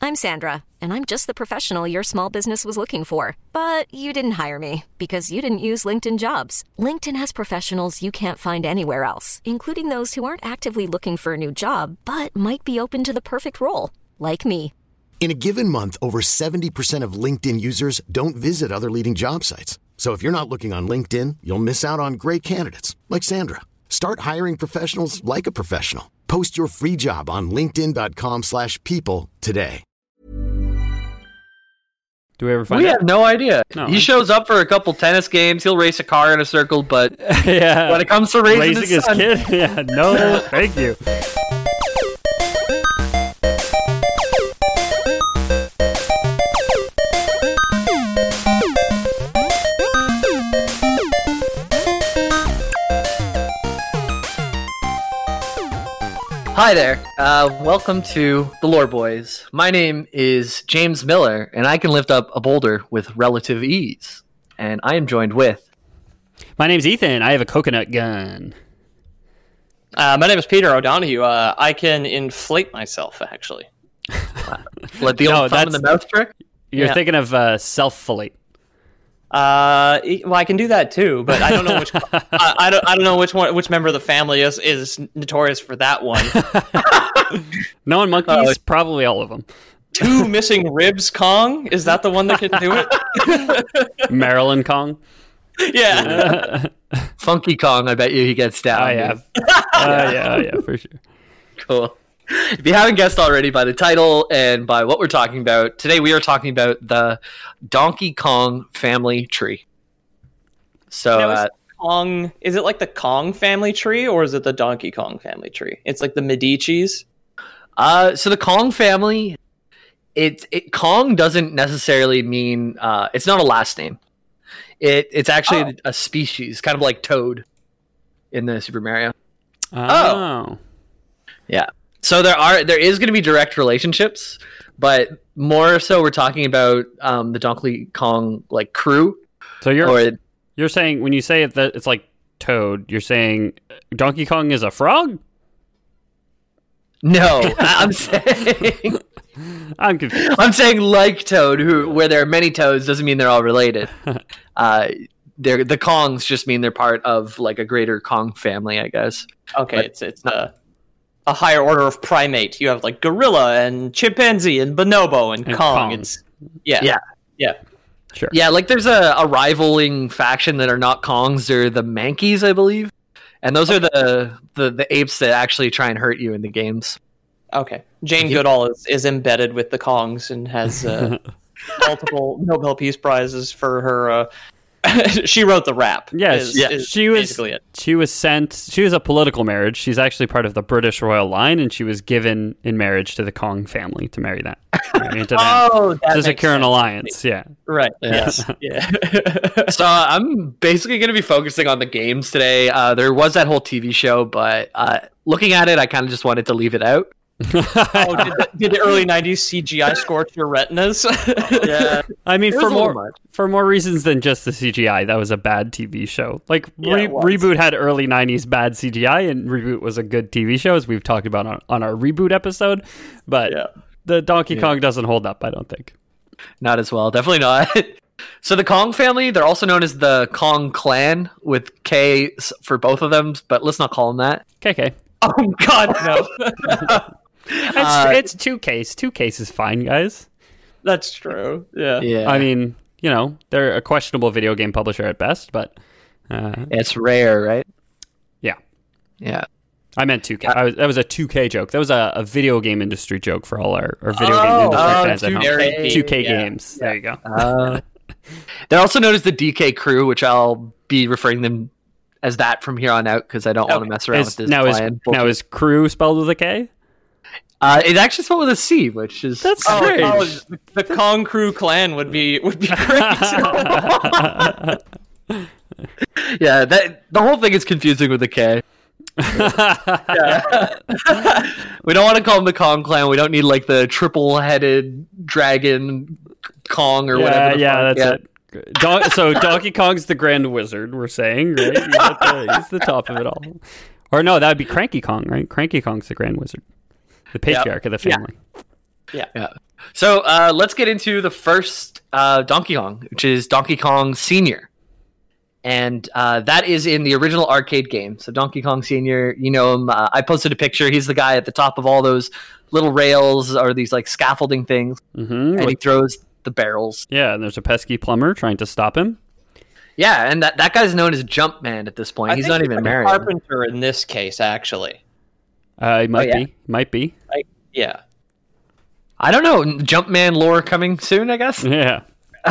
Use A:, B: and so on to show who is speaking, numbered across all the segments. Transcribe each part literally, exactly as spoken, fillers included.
A: I'm Sandra, and I'm just the professional your small business was looking for. But you didn't hire me because you didn't use LinkedIn Jobs. LinkedIn has professionals you can't find anywhere else, including those who aren't actively looking for a new job, but might be open to the perfect role, like me.
B: In a given month, over seventy percent of LinkedIn users don't visit other leading job sites. So if you're not looking on LinkedIn, you'll miss out on great candidates like Sandra. Start hiring professionals like a professional. Post your free job on linkedin.com slash people today.
C: Do we ever find
D: we
C: out?
D: have no idea.
C: No.
D: He shows up for a couple tennis games. He'll race a car in a circle, but
C: yeah.
D: when it comes to raising,
C: raising
D: his,
C: his
D: son,
C: kid, yeah, no, thank you.
D: Hi there. Uh, welcome to the Lore Boys. My name is James Miller, and I can lift up a boulder with relative ease. And I am joined with...
C: My name's Ethan. I have a coconut gun.
E: Uh, my name is Peter O'Donohue. Uh, I can inflate myself, actually.
D: Let the
C: No,
D: old thumb in the
C: that's-
D: mouth trick?
C: You're
E: Yeah.
C: thinking of uh, self-fillet.
E: Uh, e- well, I can do that too, but I don't know which. I, I don't. I don't know which one. Which member of the family is is notorious for that one.
C: Knowing monkeys,
D: Uh-oh.
C: probably all of them.
E: Two missing ribs, Kong. Is that the one that can do it?
C: Marilyn Kong.
E: Yeah.
D: Funky Kong, I bet you he gets down.
C: I have. uh, yeah, oh, yeah, for sure.
D: Cool. If you haven't guessed already by the title and by what we're talking about, today we are talking about the Donkey Kong family tree. So,
E: Now, is
D: uh,
E: Kong. Is it like the Kong family tree, or is it the Donkey Kong family tree? It's like the Medicis.
D: uh, so the Kong family, it, it Kong doesn't necessarily mean uh, it's not a last name. It it's actually
E: Oh.
D: a species, kind of like Toad in the Super Mario.
C: Oh.
D: Yeah. So there are there is going to be direct relationships, but more so we're talking about um, the Donkey Kong like crew.
C: So you're
D: Or
C: you're saying when you say it that it's like Toad, you're saying Donkey Kong is a frog?
D: no, I'm saying
C: I'm confused.
D: I'm saying like Toad, who where there are many Toads doesn't mean they're all related. Uh, they're the Kongs just mean they're part of like a greater Kong family, I guess.
E: Okay,
D: But-
E: it's it's a a higher order of primate. You have like gorilla and chimpanzee and bonobo and,
C: And
E: Kong.
C: Kong.
E: It's yeah,
D: Yeah.
E: yeah.
C: Sure.
D: Yeah, like there's a, a rivaling faction that are not Kongs. They're the Mankeys, I believe, and those are the, the the apes that actually try and hurt you in the games.
E: Okay. Jane
D: You-
E: Goodall is, is embedded with the Kongs and has uh, multiple Nobel Peace Prizes for her. Uh, she wrote the rap.
C: Yes,
E: is-
C: yeah.
E: is
C: She was
E: basically it.
C: she was sent. She was a political marriage. She's actually part of the British royal line, and she was given in marriage to the Kong family to marry that. Marry into them.
E: Oh, that
C: to
E: makes
C: secure an
E: sense.
C: alliance. Yeah.
E: Right.
D: Yes.
E: Yes. Yeah.
D: So uh, I'm basically going to be focusing on the games today. Uh, there was that whole T V show, but uh, looking at it, I kind of just wanted to leave it out.
E: oh, did the, did the early nineties C G I scorch your retinas?
D: Yeah,
C: I mean,
D: It was
C: for
D: a little
C: more
D: much.
C: for more reasons than just the C G I, that was a bad T V show. Like
E: Yeah,
C: re-
E: it was.
C: Reboot had early nineties bad C G I, and Reboot was a good T V show, as we've talked about on, on our Reboot episode. But
E: Yeah.
C: the Donkey Kong doesn't hold up, I don't think.
D: not as well. Definitely not. So the Kong family, they're also known as the Kong clan with K s- for both of them, but let's not call them that.
C: K K.
E: Oh God, no.
C: It's,
D: Uh,
C: it's two case. Two case is fine, guys.
E: That's true. Yeah.
D: Yeah,
C: I mean, you know, they're a questionable video game publisher at best, but uh,
D: it's rare, right?
C: yeah.
D: Yeah.
C: I meant two K. I was, that was a two K joke. That was a, a video game industry joke for all our, our video
E: Oh,
C: game industry
D: oh,
C: fans at home.
D: two K,
C: two K
E: yeah.
C: games. There you go.
D: Uh, they're also known as the D K crew, which I'll be referring them as that from here on out because I don't want
E: Okay.
D: to mess around
C: Is,
D: with this
C: now, is,
D: client.
C: now is crew spelled with a K?
D: Uh, it's actually spelled with a C, which is
C: That's
E: Oh,
C: strange.
E: oh, the, the Kong Crew clan would be would be great.
D: yeah. That the whole thing is confusing with the K. We don't want to call them the Kong clan. We don't need like the triple-headed dragon Kong or
C: yeah,
D: whatever. The
C: yeah,
D: fuck.
C: that's it. Don- so Donkey Kong's the Grand Wizard, we're saying, right? He's, at the, he's the top of it all. Or no, that would be Cranky Kong, right? Cranky Kong's the Grand Wizard, the patriarch of the family.
E: Yeah.
D: Yeah. So uh, let's get into the first uh, Donkey Kong, which is Donkey Kong Senior. And uh, that is in the original arcade game. So Donkey Kong Senior, you know him. Uh, I posted a picture. He's the guy at the top of all those little rails or these like scaffolding things.
C: Mm-hmm.
D: And he throws the barrels.
C: Yeah, and there's a pesky plumber trying to stop him.
D: Yeah, and that, that guy's known as Jumpman at this point.
E: I
D: He's
E: think
D: not even
E: like
D: married.
E: A carpenter in this case, actually.
C: Uh, it might
D: Oh, yeah?
C: be. Might be.
E: I, yeah.
D: I don't know. Jumpman lore coming soon, I guess.
C: Yeah.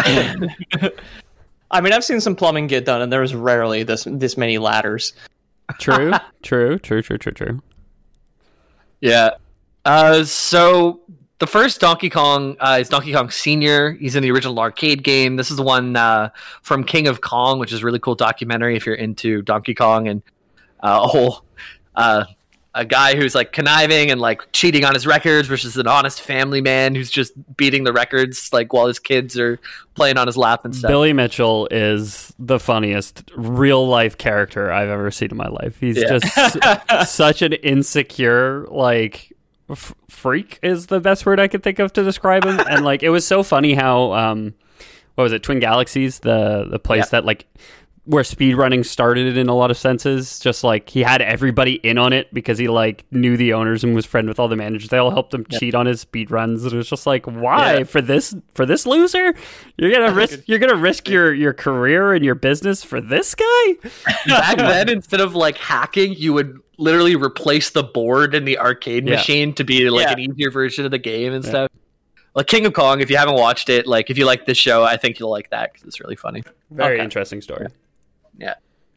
E: I mean, I've seen some plumbing get done, and there's rarely this this many ladders.
C: True. true. True. True. True. True.
D: Yeah. Uh, so the first Donkey Kong uh, is Donkey Kong Senior. He's in the original arcade game. This is the one uh, from King of Kong, which is a really cool documentary if you're into Donkey Kong, and uh, a whole uh, a guy who's like conniving and like cheating on his records versus an honest family man who's just beating the records like while his kids are playing on his lap and stuff.
C: Billy Mitchell is the funniest real life character I've ever seen in my life. He's
D: Yeah.
C: just s- such an insecure, like, f- freak is the best word I could think of to describe him. And like, it was so funny how, um, what was it? Twin Galaxies, the, the place
D: Yeah.
C: that like, where speedrunning started in a lot of senses. Just like he had everybody in on it because he like knew the owners and was friend with all the managers. They all helped him cheat on his speed runs. And it was just like, why
D: Yeah.
C: for this for this loser? You're gonna risk you're gonna risk your, your career and your business for this guy?
D: Back then, instead of like hacking, you would literally replace the board in the arcade
C: Yeah.
D: machine to be like
E: Yeah.
D: an easier version of the game and stuff. Like King of Kong, if you haven't watched it, like if you like this show, I think you'll like that because it's really funny.
C: Very
D: Okay.
C: interesting story.
D: Yeah.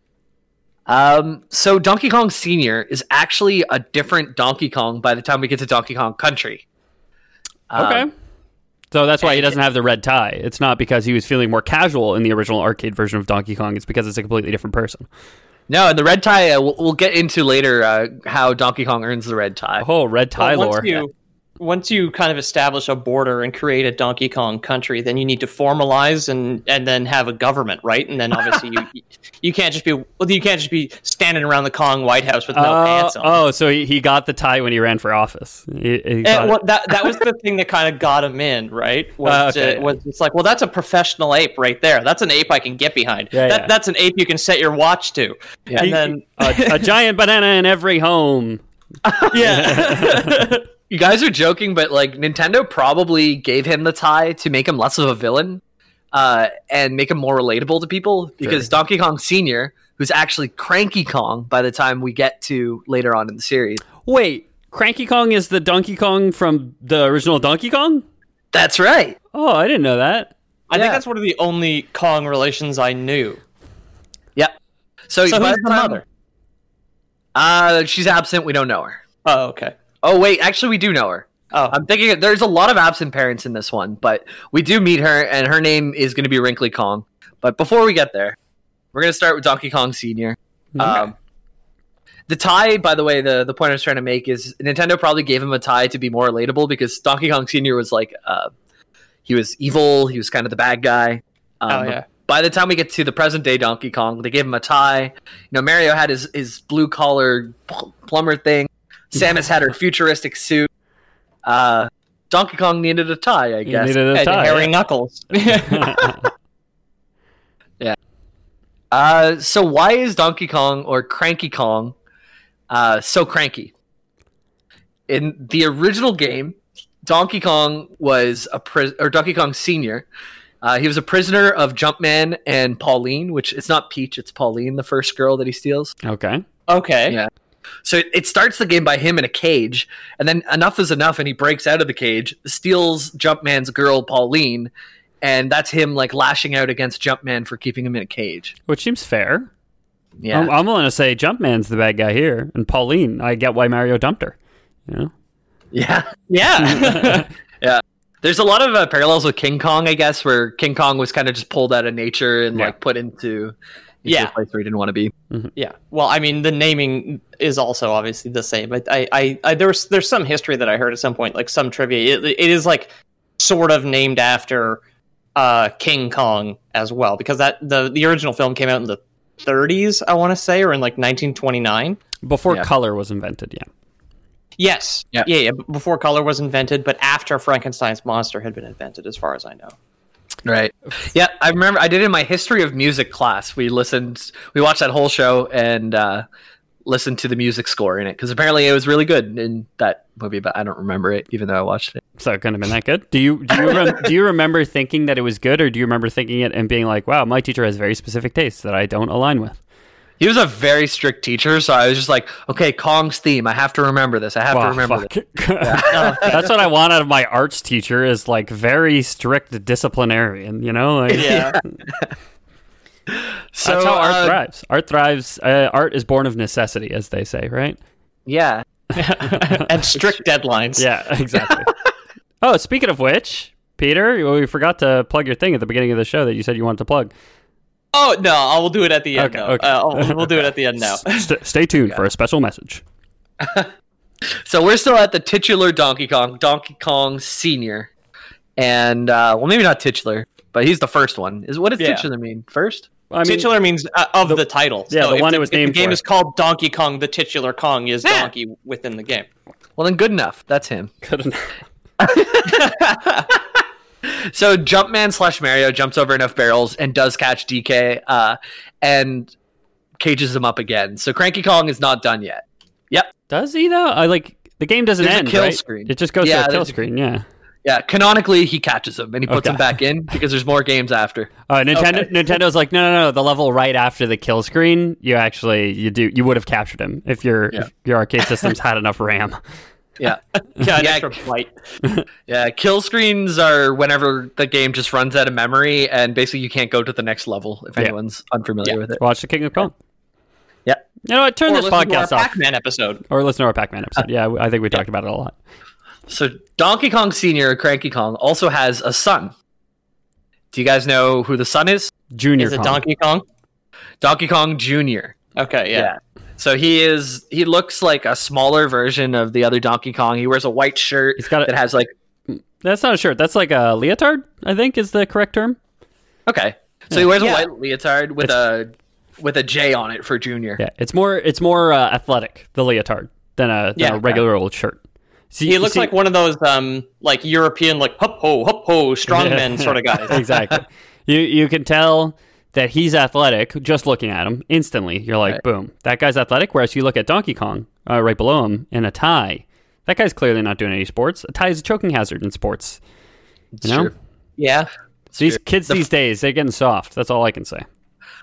D: Um. So Donkey Kong Senior is actually a different Donkey Kong by the time we get to Donkey Kong Country. Um,
C: Okay. So that's why he doesn't have the red tie. It's not because he was feeling more casual in the original arcade version of Donkey Kong. It's because it's a completely different person.
D: No, and the red tie, uh, we'll, we'll get into later uh, how Donkey Kong earns the red tie.
C: Oh, red tie
E: Well, once
C: lore.
E: you once you kind of establish a border and create a Donkey Kong country, then you need to formalize and and then have a government, right? And then obviously you you can't just be well, you can't just be standing around the Kong White House with no
C: Oh,
E: pants on.
C: oh, so he, he got the tie when he ran for office. He, he
E: And
C: got it.
E: well, that that was the thing that kind of got him in, right? Was,
C: Uh, okay.
E: uh, was it's like, well, that's a professional ape right there. That's an ape I can get behind.
C: Yeah,
E: that,
C: yeah.
E: That's an ape you can set your watch to. And
C: He-
E: then
C: a, a giant banana in every home.
E: yeah,
D: You guys are joking, but like Nintendo probably gave him the tie to make him less of a villain uh, and make him more relatable to people because Donkey Kong Senior, who's actually Cranky Kong by the time we get to later on in the series.
C: Wait, Cranky Kong is the Donkey Kong from the original Donkey Kong?
D: That's right.
C: Oh, I didn't know that.
E: I
D: Yeah.
E: think that's one of the only Kong relations I knew.
D: Yep. So,
E: So
D: by
E: who's the
D: time-
E: mother?
D: Uh, she's absent. We don't know her.
E: Oh, okay.
D: Oh, wait. Actually, we do know her.
E: Oh,
D: I'm thinking there's a lot of absent parents in this one, but we do meet her, and her name is going to be Wrinkly Kong. But before we get there, we're going to start with Donkey Kong Senior. Um, the tie, by the way, the, the point I was trying to make is Nintendo probably gave him a tie to be more relatable because Donkey Kong Senior was like, uh, he was evil, he was kind of the bad guy. Um,
E: Oh, yeah.
D: By the time we get to the present day Donkey Kong, they gave him a tie. You know, Mario had his, his blue collar pl- plumber thing. Samus had her futuristic suit. Uh, Donkey Kong needed a tie, I
C: He
D: guess.
C: needed a
E: and
C: tie.
E: Harry Knuckles.
D: Uh, so why is Donkey Kong or Cranky Kong uh, so cranky? In the original game, Donkey Kong was a pri- or Donkey Kong Senior. Uh, he was a prisoner of Jumpman and Pauline, which it's not Peach, it's Pauline, the first girl that he steals.
C: Okay.
E: Okay.
D: Yeah. So it, it starts the game by him in a cage, and then enough is enough, and he breaks out of the cage, steals Jumpman's girl Pauline, and that's him like lashing out against Jumpman for keeping him in a cage.
C: Which seems fair.
D: Yeah.
C: I'm, I'm willing to say Jumpman's the bad guy here. And Pauline, I get why Mario dumped her. You know?
D: Yeah.
E: Yeah.
D: Yeah. There's a lot of uh, parallels with King Kong, I guess, where King Kong was kind of just pulled out of nature and
C: Yeah.
D: like put into, into
E: Yeah.
D: a place where he didn't want to be.
E: Yeah. Well, I mean, the naming is also obviously the same. I, I, I, I there's there's some history that I heard at some point, like some trivia. It, it is like sort of named after uh, King Kong as well, because that the the original film came out in the thirties, I want to say, or in like nineteen twenty-nine.
C: Before
D: Yeah.
C: color was invented, yeah.
E: Yes.
D: Yeah.
E: yeah, yeah. Before color was invented, but after Frankenstein's monster had been invented, as far as I know.
D: Right. Yeah, I remember I did it in my history of music class. We listened, we watched that whole show and uh, listened to the music score in it because apparently it was really good in that movie, but I don't remember it, even though I watched it.
C: So it couldn't have been that good. Do you do you rem- do you remember thinking that it was good, or do you remember thinking it and being like, "Wow, my teacher has very specific tastes that I don't align with"?
D: He was a very strict teacher, so I was just like, okay, Kong's theme. I have to remember this. I have
C: Wow,
D: to remember
C: fuck.
D: this.
C: That's what I want out of my arts teacher, is like very strict disciplinarian, you know? Like,
E: Yeah.
D: So,
C: that's how art
D: uh,
C: thrives. Art thrives. Uh, art is born of necessity, as they say, right?
D: Yeah.
E: And strict deadlines.
C: Yeah, exactly. Oh, speaking of which, Peter, we forgot to plug your thing at the beginning of the show that you said you wanted to plug.
E: Oh, no, I will do it at the end,
C: Okay,
E: though.
C: okay.
E: Uh, I'll- we'll do it at the end now.
C: St- stay tuned for a special message.
D: So we're still at the titular Donkey Kong, Donkey Kong Senior. And, uh, well, maybe not titular, but he's the first one. Is What does
E: Yeah.
D: titular mean? First?
C: I mean,
E: titular means uh, of the, title.
C: yeah, the
E: if
C: one it was
E: if
C: named
E: the game
C: for.
E: is called Donkey Kong, the titular Kong is
D: Yeah.
E: Donkey within the game.
D: Well, then good enough. That's him.
C: good enough.
D: So Jumpman slash Mario jumps over enough barrels and does catch D K uh, and cages him up again. So Cranky Kong is not done yet. Yep.
C: Does he though? I like the game doesn't
D: There's a
C: end.
D: kill
C: right?
D: screen.
C: It just goes
D: Yeah,
C: to a kill
D: there's a-
C: screen. Yeah.
D: Yeah. Canonically, he catches him and he puts
C: Okay.
D: him back in because there's more games after.
C: Uh, Nintendo Nintendo's like, no, no, no. The level right after the kill screen, you actually you do you would have captured him if your
D: Yeah.
C: if your arcade systems had enough RAM.
D: Yeah.
E: Yeah, an
D: Yeah.
E: extra byte.
D: Yeah. Kill screens are whenever the game just runs out of memory and basically you can't go to the next level if
C: Yeah.
D: anyone's unfamiliar
E: Yeah.
D: with it.
C: Watch the King of Kong.
D: Yeah.
C: You know what? Turn
E: Or
C: this
E: listen to our
C: podcast off,
E: Pac-Man episode.
C: or listen to our Pac-Man episode. Yeah, I think we talked about it a lot.
D: So Donkey Kong Senior, Cranky Kong, also has a son. Do you guys know who the son is?
C: Junior
E: Is it
C: Kong.
E: Donkey Kong?
D: Donkey Kong Junior
E: Okay, yeah.
D: So he is he looks like a smaller version of the other Donkey Kong. He wears a white shirt
C: He's got a-
D: that has like
C: That's not a shirt. That's like a leotard, I think is the correct term.
D: okay. So he wears
E: Yeah.
D: a white leotard with a with a J on it for Junior.
C: Yeah, it's more it's more uh, athletic, the leotard, than a, than
E: Yeah.
C: a regular old shirt. See,
E: He
C: you
E: looks
C: see-
E: like one of those um like European like hup ho hup ho strongmen sort of guys.
C: Exactly. You you can tell that he's athletic just looking at him instantly. You're like,
D: Right.
C: boom, that guy's athletic. Whereas you look at Donkey Kong uh, right below him in a tie, that guy's clearly not doing any sports. A tie is a choking hazard in sports.
D: It's
C: You know?
D: true.
E: Yeah.
C: These kids these days, they're getting soft. That's all I can say.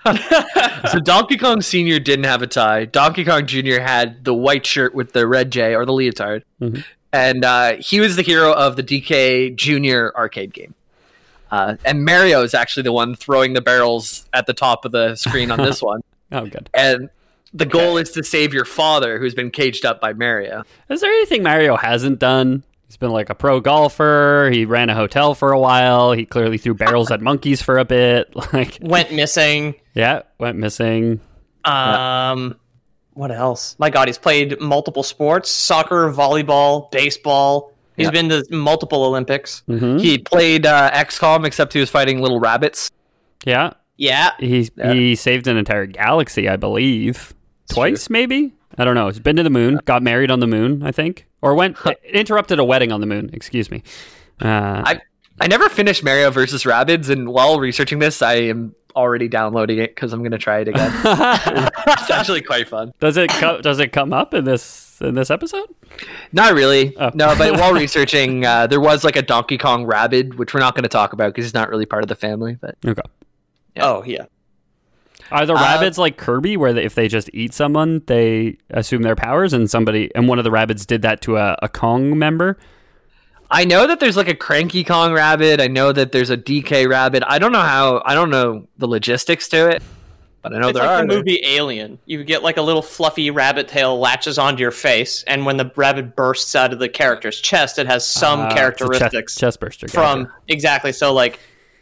D: So Donkey Kong Senior didn't have a tie. Donkey Kong Junior had the white shirt with the red J or the leotard.
C: Mhm.
D: And uh, he was the hero of the D K Junior arcade game. Uh, and Mario is actually the one throwing the barrels at the top of the screen on this one.
C: Oh, good.
D: And the goal is to save your father, who's been caged up by Mario.
C: Is there anything Mario hasn't done? He's been like a pro golfer. He ran a hotel for a while. He clearly threw barrels at monkeys for a bit. Like,
E: Went missing.
C: yeah, went missing.
E: Um what else? My god, he's played multiple sports, soccer, volleyball, baseball. He's
D: Yeah.
E: been to multiple Olympics.
C: Mhm.
D: He played uh, X COM, except he was fighting little rabbits.
C: Yeah,
E: Yeah.
C: he
D: Yeah.
C: he saved an entire galaxy, I believe, twice maybe. I don't know. He's been to the moon, got married on the moon, I think, or went interrupted a wedding on the moon. Excuse me. Uh,
D: I I never finished Mario versus Rabbids, and while researching this, I am already downloading it because I'm going to try it again. It's actually quite fun.
C: does it co- does it come up in this in this episode?
D: Not really.
C: Oh.
D: No, but while researching, uh, there was like a Donkey Kong Rabbid, which we're not going to talk about because he's not really part of the family. But
C: Okay.
E: Oh, yeah.
C: Are the
D: Uh,
C: rabbits like Kirby, where they, if they just eat someone, they assume their powers, and somebody and one of the rabbits did that to a, a Kong member?
D: I know that there's like a Cranky Kong Rabbit. I know that there's a D K Rabbit. I don't know how. I don't know the logistics to it, but I know
E: It's
D: there
E: like
D: are.
E: the movie Alien. You get like a little fluffy rabbit tail latches onto your face, and when the rabbit bursts out of the character's chest, it has some
C: Uh, it's a
E: characteristics
C: chest, chest burster.
E: from
C: gotcha.
E: exactly. So like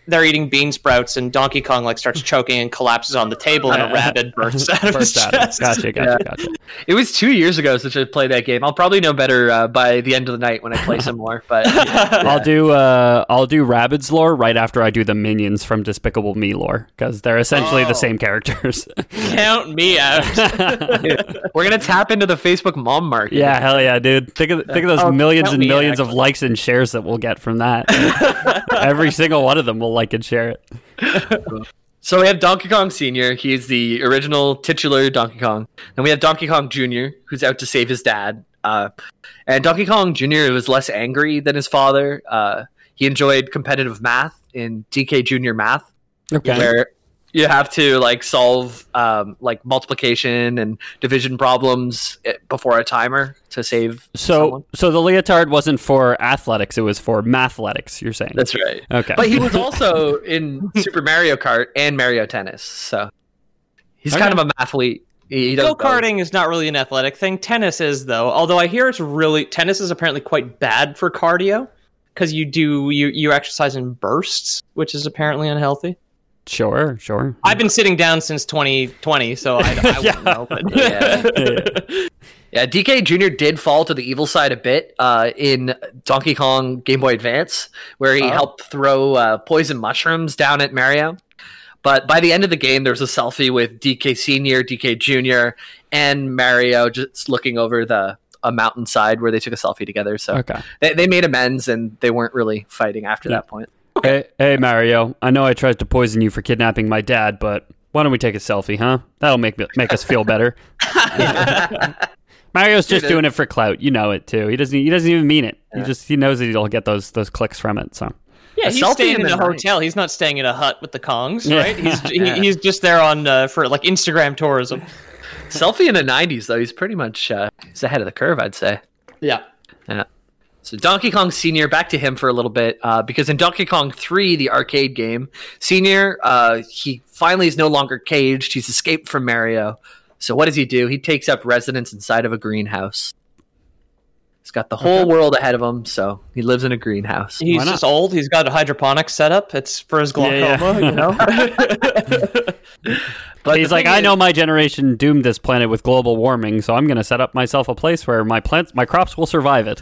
E: they're eating bean sprouts, and Donkey Kong like starts choking and collapses on the table, and a rabbit bursts out of his
C: First out.
E: chest.
C: Gotcha, gotcha,
D: Yeah.
C: gotcha.
D: It was two years ago since I played that game. I'll probably know better uh, by the end of the night when I play some more. But
C: I'll do uh, I'll do Rabbids lore right after I do the minions from Despicable Me lore because they're essentially
E: Oh.
C: the same characters.
E: Count me out.
D: we're gonna tap into the Facebook mom market.
C: Yeah, hell yeah, dude. Think of think of those
E: Oh,
C: millions
E: help
C: and
E: me,
C: millions of
E: actually.
C: likes and shares that we'll get from that. Every single one of them will like and share it.
D: So we have Donkey Kong Senior He's the original titular Donkey Kong. And we have Donkey Kong Junior, who's out to save his dad. Uh, and Donkey Kong Junior was less angry than his father. Uh, he enjoyed competitive math in D K Junior Math,
C: Okay.
D: where you have to like solve um, like multiplication and division problems eh, before a timer to save
C: So
D: someone.
C: so the leotard wasn't for athletics, it was for mathletics, you're saying.
D: That's right.
C: Okay.
D: But he was also in Super Mario Kart and Mario Tennis, so he's
C: Okay.
D: kind of a mathlete. He, he does
E: Go
D: both.
E: karting is not really an athletic thing. Tennis is, though. Although I hear it's really tennis is apparently quite bad for cardio because you do you you exercise in bursts, which is apparently unhealthy.
C: Sure, sure.
E: I've been sitting down since twenty twenty, so I, I
C: Yeah.
E: wouldn't know. But
D: Yeah. Yeah, D K Junior did fall to the evil side a bit uh, in Donkey Kong Game Boy Advance, where he
E: Oh.
D: helped throw uh, poison mushrooms down at Mario. But by the end of the game, there was a selfie with D K Senior, D K Junior, and Mario just looking over the a mountainside where they took a selfie together. So
C: Okay.
D: they, they made amends, and they weren't really fighting after that point.
C: Hey, hey Mario, I know I tried to poison you for kidnapping my dad, but why don't we take a selfie, huh? That'll make me, make us feel better. Mario's just doing it for clout. You know it too. He doesn't he doesn't even mean it. He just he knows that he'll get those those clicks from it. So
E: yeah,
D: A
E: he's
D: selfie
E: staying
D: in
E: in
D: the
E: a
D: night.
E: hotel. He's not staying in a hut with the Kongs,
C: Yeah.
E: right? He's he,
D: Yeah.
E: he's just there on uh, for like Instagram tourism.
D: Selfie in the nineties, though, he's pretty much uh, he's ahead of the curve, I'd say.
E: Yeah.
D: Yeah. So Donkey Kong Senior, back to him for a little bit, uh, because in Donkey Kong three, the arcade game, Senior, uh, he finally is no longer caged. He's escaped from Mario. So what does he do? He takes up residence inside of a greenhouse. He's got the whole world ahead of him, so he lives in a greenhouse.
E: He's
C: Why not?
E: just old. He's got a hydroponics setup. It's for his
C: Yeah,
E: glaucoma,
C: yeah.
E: you know.
D: But
C: he's
D: the
C: like,
D: thing
C: I
D: is-
C: know my generation doomed this planet with global warming, so I'm going to set up myself a place where my plants, my crops will survive it.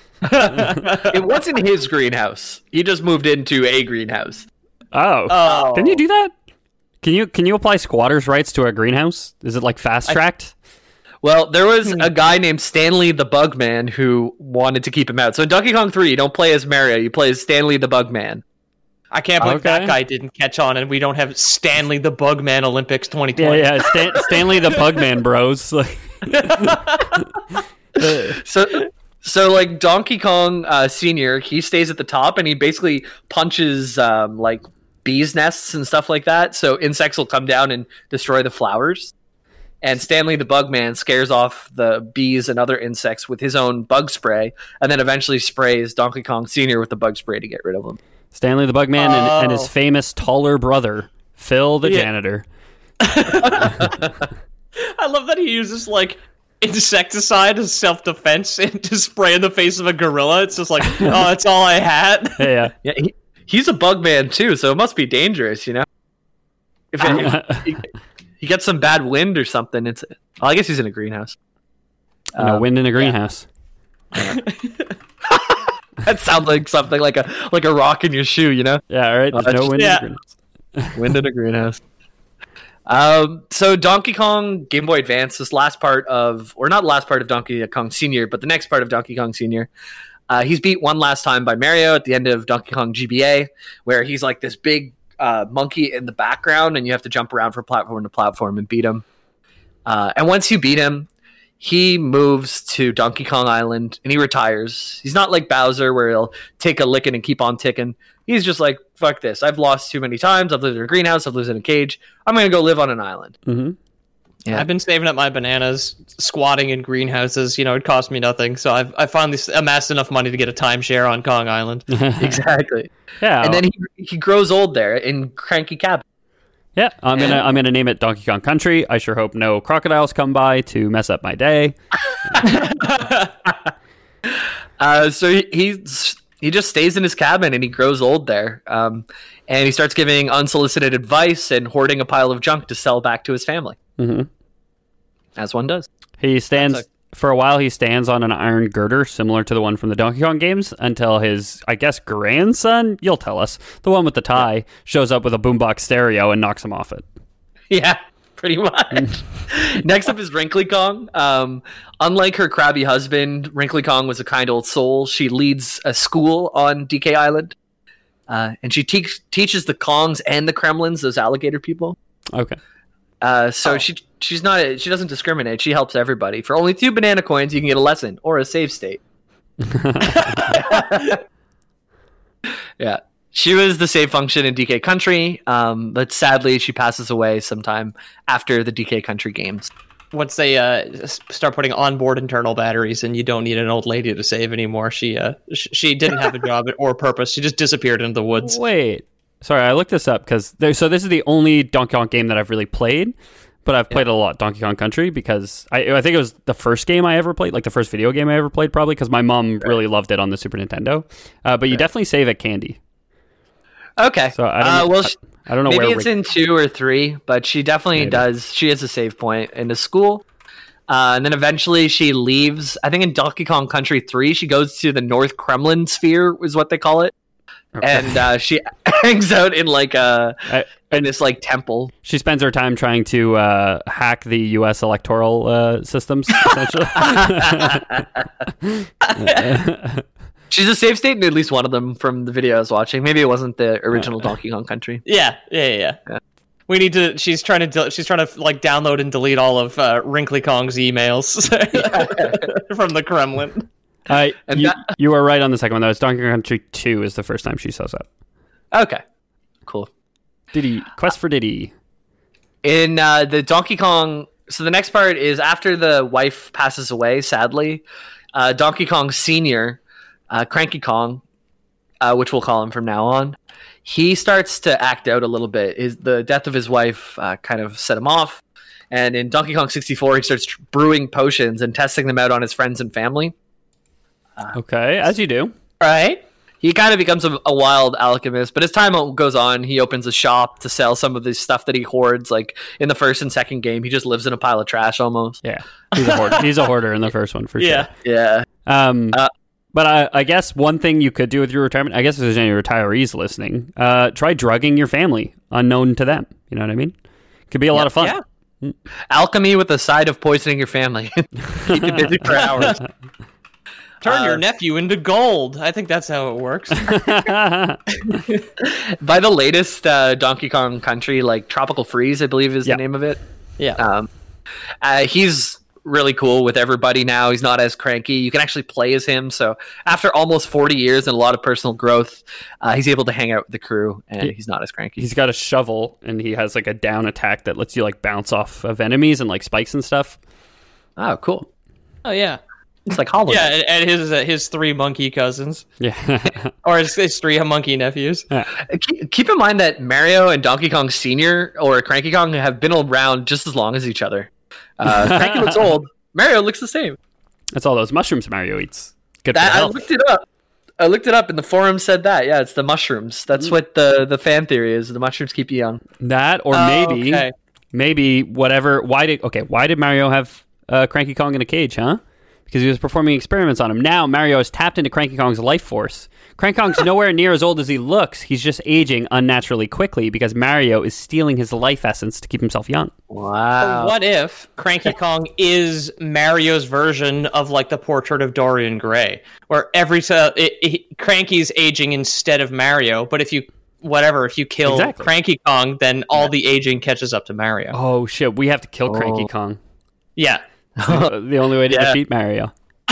D: it wasn't his greenhouse. He just moved into a greenhouse.
C: Oh,
E: Oh.
C: can you do that? Can you can you apply squatters' rights to a greenhouse? Is it like fast tracked?
D: Well, there was a guy named Stanley the Bugman who wanted to keep him out. So in Donkey Kong three, you don't play as Mario, you play as Stanley the Bugman.
E: I can't believe
C: Okay.
E: that guy didn't catch on, and we don't have Stanley the Bugman Olympics twenty
C: Yeah,
E: twenty.
C: yeah. Stan- Stanley the Pugman Bros. Like,
D: So, so like Donkey Kong uh, Senior, he stays at the top and he basically punches um, like bees' nests and stuff like that. So insects will come down and destroy the flowers. And Stanley the Bugman scares off the bees and other insects with his own bug spray, and then eventually sprays Donkey Kong Senior with the bug spray to get rid of them.
C: Stanley the Bugman and, and his
E: Oh.
C: famous taller brother, Phil the
E: Yeah.
C: janitor.
E: I love that he uses like insecticide as self defense and to spray in the face of a gorilla. It's just like, oh, that's all I had.
C: Yeah, yeah.
D: Yeah, he, he's a bug man too, so it must be dangerous, you know. If, it, if he, he gets some bad wind or something, it's. Well, I guess he's in a greenhouse.
C: no
D: Um,
C: wind in a greenhouse.
D: That sounds like something like a like a rock in your shoe, you know.
C: Yeah, all right.
D: Oh,
C: There's
D: that's
C: no
D: just-
C: wind
E: yeah.
C: in a greenhouse.
D: Wind in a greenhouse. Um, so Donkey Kong Game Boy Advance, this last part of, or not last part of Donkey Kong Senior, but the next part of Donkey Kong Senior. Uh, he's beat one last time by Mario at the end of Donkey Kong G B A, where he's like this big uh, monkey in the background, and you have to jump around from platform to platform and beat him. Uh, and once you beat him, he moves to Donkey Kong Island and he retires. He's not like Bowser, where he'll take a licking and keep on ticking. He's just like, fuck this. I've lost too many times. I've lived in a greenhouse. I've lived in a cage. I'm going to go live on an island.
C: Mm-hmm.
D: Yeah.
E: I've been saving up my bananas, squatting in greenhouses. You know, it cost me nothing. So I've I finally amassed enough money to get a timeshare on Kong Island.
D: Exactly.
C: Yeah,
D: And then he he grows old there in Cranky Cabin.
C: yeah. I'm gonna I'm gonna name it Donkey Kong Country. I sure hope no crocodiles come by to mess up my day.
D: Uh, so he, he's he just stays in his cabin and he grows old there. Um, and he starts giving unsolicited advice and hoarding a pile of junk to sell back to his family.
C: Mm-hmm.
D: As one does.
C: He stands...
E: a-
C: For a while, he stands on an iron girder similar to the one from the Donkey Kong games until his, I guess, grandson, you'll tell us, the one with the tie, yeah. shows up with a boombox stereo and knocks him off it.
D: Yeah, pretty much. Next up is Wrinkly Kong. Um, unlike her crabby husband, Wrinkly Kong was a kind old soul. She leads a school on D K Island, uh, and she te- teaches the Kongs and the Kremlins, those alligator people.
C: Okay.
D: Uh, so
E: Oh.
D: she she's not she doesn't discriminate. She helps everybody. For only two banana coins, you can get a lesson or a save state. Yeah, she was the save function in D K Country, um, but sadly she passes away sometime after the D K Country games.
E: Once they uh, s- start putting onboard internal batteries, and you don't need an old lady to save anymore, she uh, sh- she didn't have a job or purpose. She just disappeared into the woods.
C: Wait. Sorry, I looked this up because so this is the only Donkey Kong game that I've really played, but I've played yeah. a lot Donkey Kong Country because I I think it was the first game I ever played, like the first video game I ever played, probably because my mom right. really loved it on the Super Nintendo. Uh, but you right. definitely save at Candy.
D: Okay.
C: So I don't
D: uh,
C: know,
D: well,
C: I, I don't know
D: maybe
C: where
D: it's in two or three, but she definitely maybe. does. She has a save point in the school. Uh, and then eventually she leaves. I think in Donkey Kong Country three, she goes to the North Kremlin sphere, is what they call it. Okay. And uh, she hangs out in like a I, in this like temple.
C: She spends her time trying to uh, hack the U S electoral uh, systems. Essentially,
D: she's a save state in at least one of them from the video I was watching. Maybe it wasn't the original uh, Donkey Kong Country.
E: Yeah, yeah, yeah. yeah. We need to. She's trying to. De- she's trying to like download and delete all of uh, Wrinkly Kong's emails from the Kremlin.
C: Uh, you, that, you were right on the second one. That was Donkey Kong Country two is the first time she shows up.
D: Okay, cool.
C: Diddy Quest for Diddy.
D: In uh, the Donkey Kong, so the next part is after the wife passes away. Sadly, uh, Donkey Kong Senior, uh, Cranky Kong, uh, which we'll call him from now on, he starts to act out a little bit. His, the death of his wife uh, kind of set him off, and in Donkey Kong sixty-four, he starts brewing potions and testing them out on his friends and family.
C: Uh, okay, as you do.
E: Right.
D: He kind of becomes a, a wild alchemist, but as time goes on, he opens a shop to sell some of the stuff that he hoards. Like in the first and second game, he just lives in a pile of trash almost.
C: Yeah, he's a hoarder. He's a hoarder in the first one for
E: yeah.
C: sure.
D: Yeah, yeah.
C: Um, uh, but I, I guess one thing you could do with your retirement, I guess if there's any retirees listening, uh, try drugging your family unknown to them. You know what I mean? Could be a
D: yeah,
C: lot of fun.
D: Yeah. Alchemy with the side of poisoning your family. Keep you busy for hours.
E: Turn
D: uh,
E: your nephew into gold. I think that's how it works.
D: By the latest uh, Donkey Kong Country, like Tropical Freeze, I believe is
C: yeah.
D: the name of it.
E: Yeah.
D: Um, uh, he's really cool with everybody now. He's not as cranky. You can actually play as him. So after almost forty years and a lot of personal growth, uh, he's able to hang out with the crew, and he's not as cranky.
C: He's got a shovel, and he has like a down attack that lets you like bounce off of enemies and like spikes and stuff.
D: Oh, cool.
E: Oh, yeah.
D: It's like Hollow.
E: Yeah, and, and his uh, his three monkey cousins.
C: Yeah.
E: Or his, his three monkey nephews.
C: Yeah.
D: Keep, keep in mind that Mario and Donkey Kong Senior or Cranky Kong have been around just as long as each other. Uh, Cranky looks old. Mario looks the same.
C: That's all those mushrooms Mario eats. Good
D: that,
C: for
D: I
C: health.
D: looked it up. I looked it up, and the forum said that. Yeah, it's the mushrooms. That's what the, the fan theory is. The mushrooms keep you young.
C: That, or
E: Oh,
C: maybe,
E: okay.
C: maybe whatever. Why did okay? Why did Mario have uh, Cranky Kong in a cage? Huh? Because he was performing experiments on him. Now Mario has tapped into Cranky Kong's life force. Cranky Kong's nowhere near as old as he looks. He's just aging unnaturally quickly because Mario is stealing his life essence to keep himself young.
D: Wow.
E: But what if Cranky Kong is Mario's version of like the Portrait of Dorian Gray, where every time it, it, Cranky's aging instead of Mario, but if you whatever if you kill
C: Exactly.
E: Cranky Kong, then all the aging catches up to Mario.
C: Oh shit! We have to kill
D: Oh.
C: Cranky Kong.
E: Yeah.
C: The only way to
D: Yeah.
C: defeat Mario.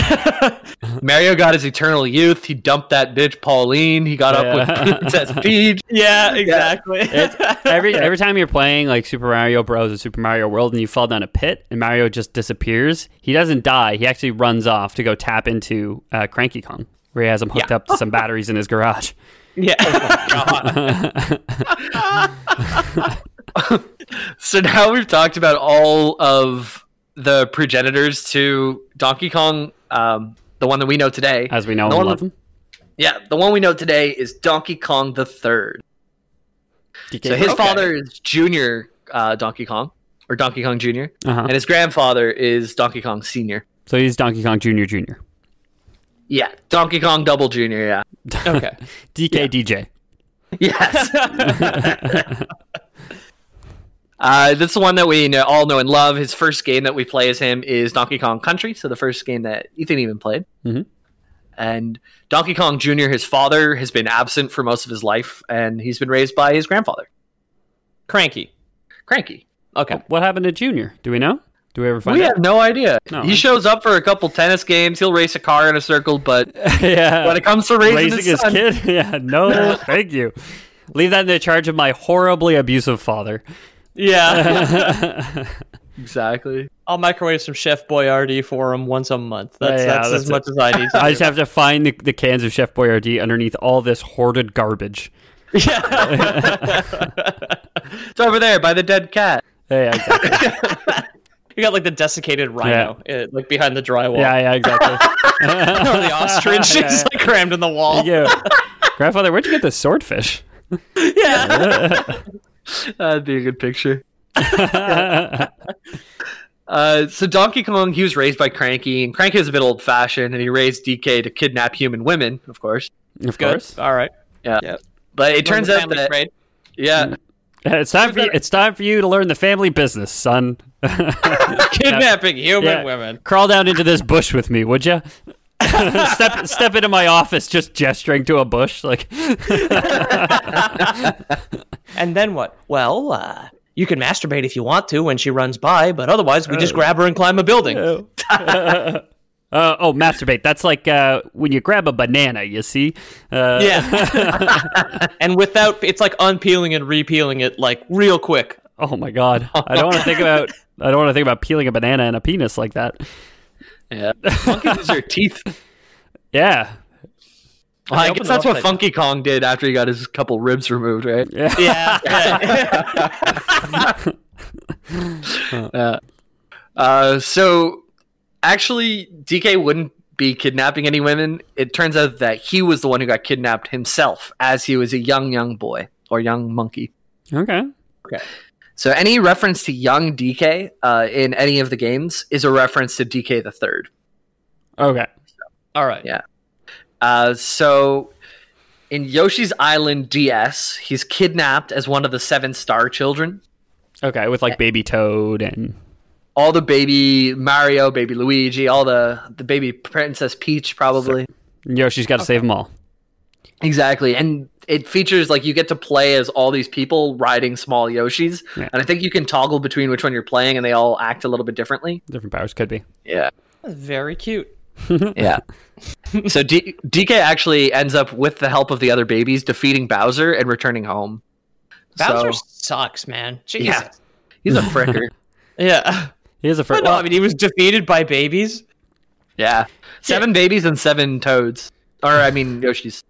D: Mario got his eternal youth. He dumped that bitch Pauline. He got
C: Yeah.
D: up with Princess Peach.
E: Yeah, exactly.
C: It's, every every time you're playing like Super Mario Bros. Or Super Mario World and you fall down a pit and Mario just disappears, he doesn't die. He actually runs off to go tap into uh, Cranky Kong, where he has him hooked
E: Yeah.
C: up to some batteries in his garage.
E: Yeah. Oh my God.
D: So now we've talked about all of the progenitors to Donkey Kong, um, the one that we know today.
C: As we know
D: The
C: and
D: one
C: love
D: with-
C: him.
D: Yeah, the one we know today is Donkey Kong the Third. So his
E: Okay.
D: father is Junior uh, Donkey Kong, or Donkey Kong Junior,
C: Uh-huh.
D: and his grandfather is Donkey Kong Senior.
C: So he's Donkey Kong Junior Junior
D: Yeah, Donkey Kong Double Junior. Yeah.
E: Okay.
C: D K D J.
D: Yes. uh, this is the one that we know, all know and love. His first game that we play as him is Donkey Kong Country, so the first game that Ethan even played.
C: Mhm.
D: And Donkey Kong Junior, his father, has been absent for most of his life, and he's been raised by his grandfather,
E: Cranky.
D: Cranky.
E: Okay.
C: What happened to Junior? Do we know? Do we ever find
D: We
C: out?
D: have no idea.
C: No.
D: He shows up for a couple tennis games. He'll race a car in a circle, but
C: yeah.
D: when it comes to raising,
C: Raising
D: his,
C: his
D: son,
C: kid? Yeah, no, thank you. Leave that in the charge of my horribly abusive father.
E: Yeah.
D: exactly.
E: I'll microwave some Chef Boyardee for him once a month. That's,
C: Yeah,
E: that's,
C: that's
E: as
C: it.
E: much as I need to
C: I
E: do.
C: just have to find the, the cans of Chef Boyardee underneath all this hoarded garbage.
E: Yeah.
D: It's over there by the dead cat.
C: Yeah, exactly.
E: You got like the desiccated rhino, uh, like behind the drywall.
C: yeah, yeah, exactly.
E: Or the ostrich
C: Yeah,
E: is like crammed in the wall.
C: Yeah. Grandfather, where'd you get this swordfish?
E: Yeah.
D: That'd be a good picture. Uh, so Donkey Kong, he was raised by Cranky, and Cranky is a bit old-fashioned, and he raised D K to kidnap human women, of course.
C: Of
E: Good.
C: course.
E: All right.
D: Yeah.
E: Yeah.
D: But it turns
E: Learn the
D: out
E: family
D: that
E: trade.
D: yeah,
C: It's time for you, it's time for you to learn the family business, son.
E: Kidnapping human
C: Yeah.
E: women.
C: Crawl down into this bush with me, would you? step step into my office, just gesturing to a bush, like.
E: And then what? Well, uh, you can masturbate if you want to when she runs by, but otherwise we just grab her and climb a building.
C: uh, oh, masturbate. That's like uh, when you grab a banana. You see. Uh,
E: Yeah. And without, it's like unpeeling and repeeling it like real quick.
C: Oh my god. I don't want to think about. I don't want to think about peeling a banana and a penis like that.
D: yeah. Monkeys use their teeth.
C: Yeah.
D: Well, I
E: opened
D: guess
E: it
D: that's
E: up
D: what
E: like-
D: Funky Kong did after he got his couple ribs removed, right?
C: Yeah.
E: Yeah.
D: Yeah. Uh, so actually, D K wouldn't be kidnapping any women. It turns out that he was the one who got kidnapped himself as he was a young, young boy or young monkey.
C: Okay.
D: So any reference to young D K uh, in any of the games is a reference to D K the Third.
C: Okay.
E: All right.
D: Yeah. Uh, so in Yoshi's Island D S, he's kidnapped as one of the seven star children.
C: Okay. With like baby Toad and.
D: All the baby Mario, baby Luigi, all the the baby Princess Peach, probably.
C: Yoshi's got to save them all.
D: Exactly. And it features like you get to play as all these people riding small Yoshis.
C: Yeah.
D: And I think you can toggle between which one you're playing and they all act a little bit differently.
C: Different powers could be.
D: Yeah.
E: Very cute.
D: Yeah. So D- DK actually ends up with the help of the other babies defeating Bowser and returning home.
E: Bowser
D: So,
E: sucks, man. Jesus.
D: yeah. He's a fricker.
E: Yeah.
C: He is a
E: But
C: first.
E: no, I mean, he was defeated by babies.
D: Yeah. Seven babies and seven toads. Or I mean Yoshis.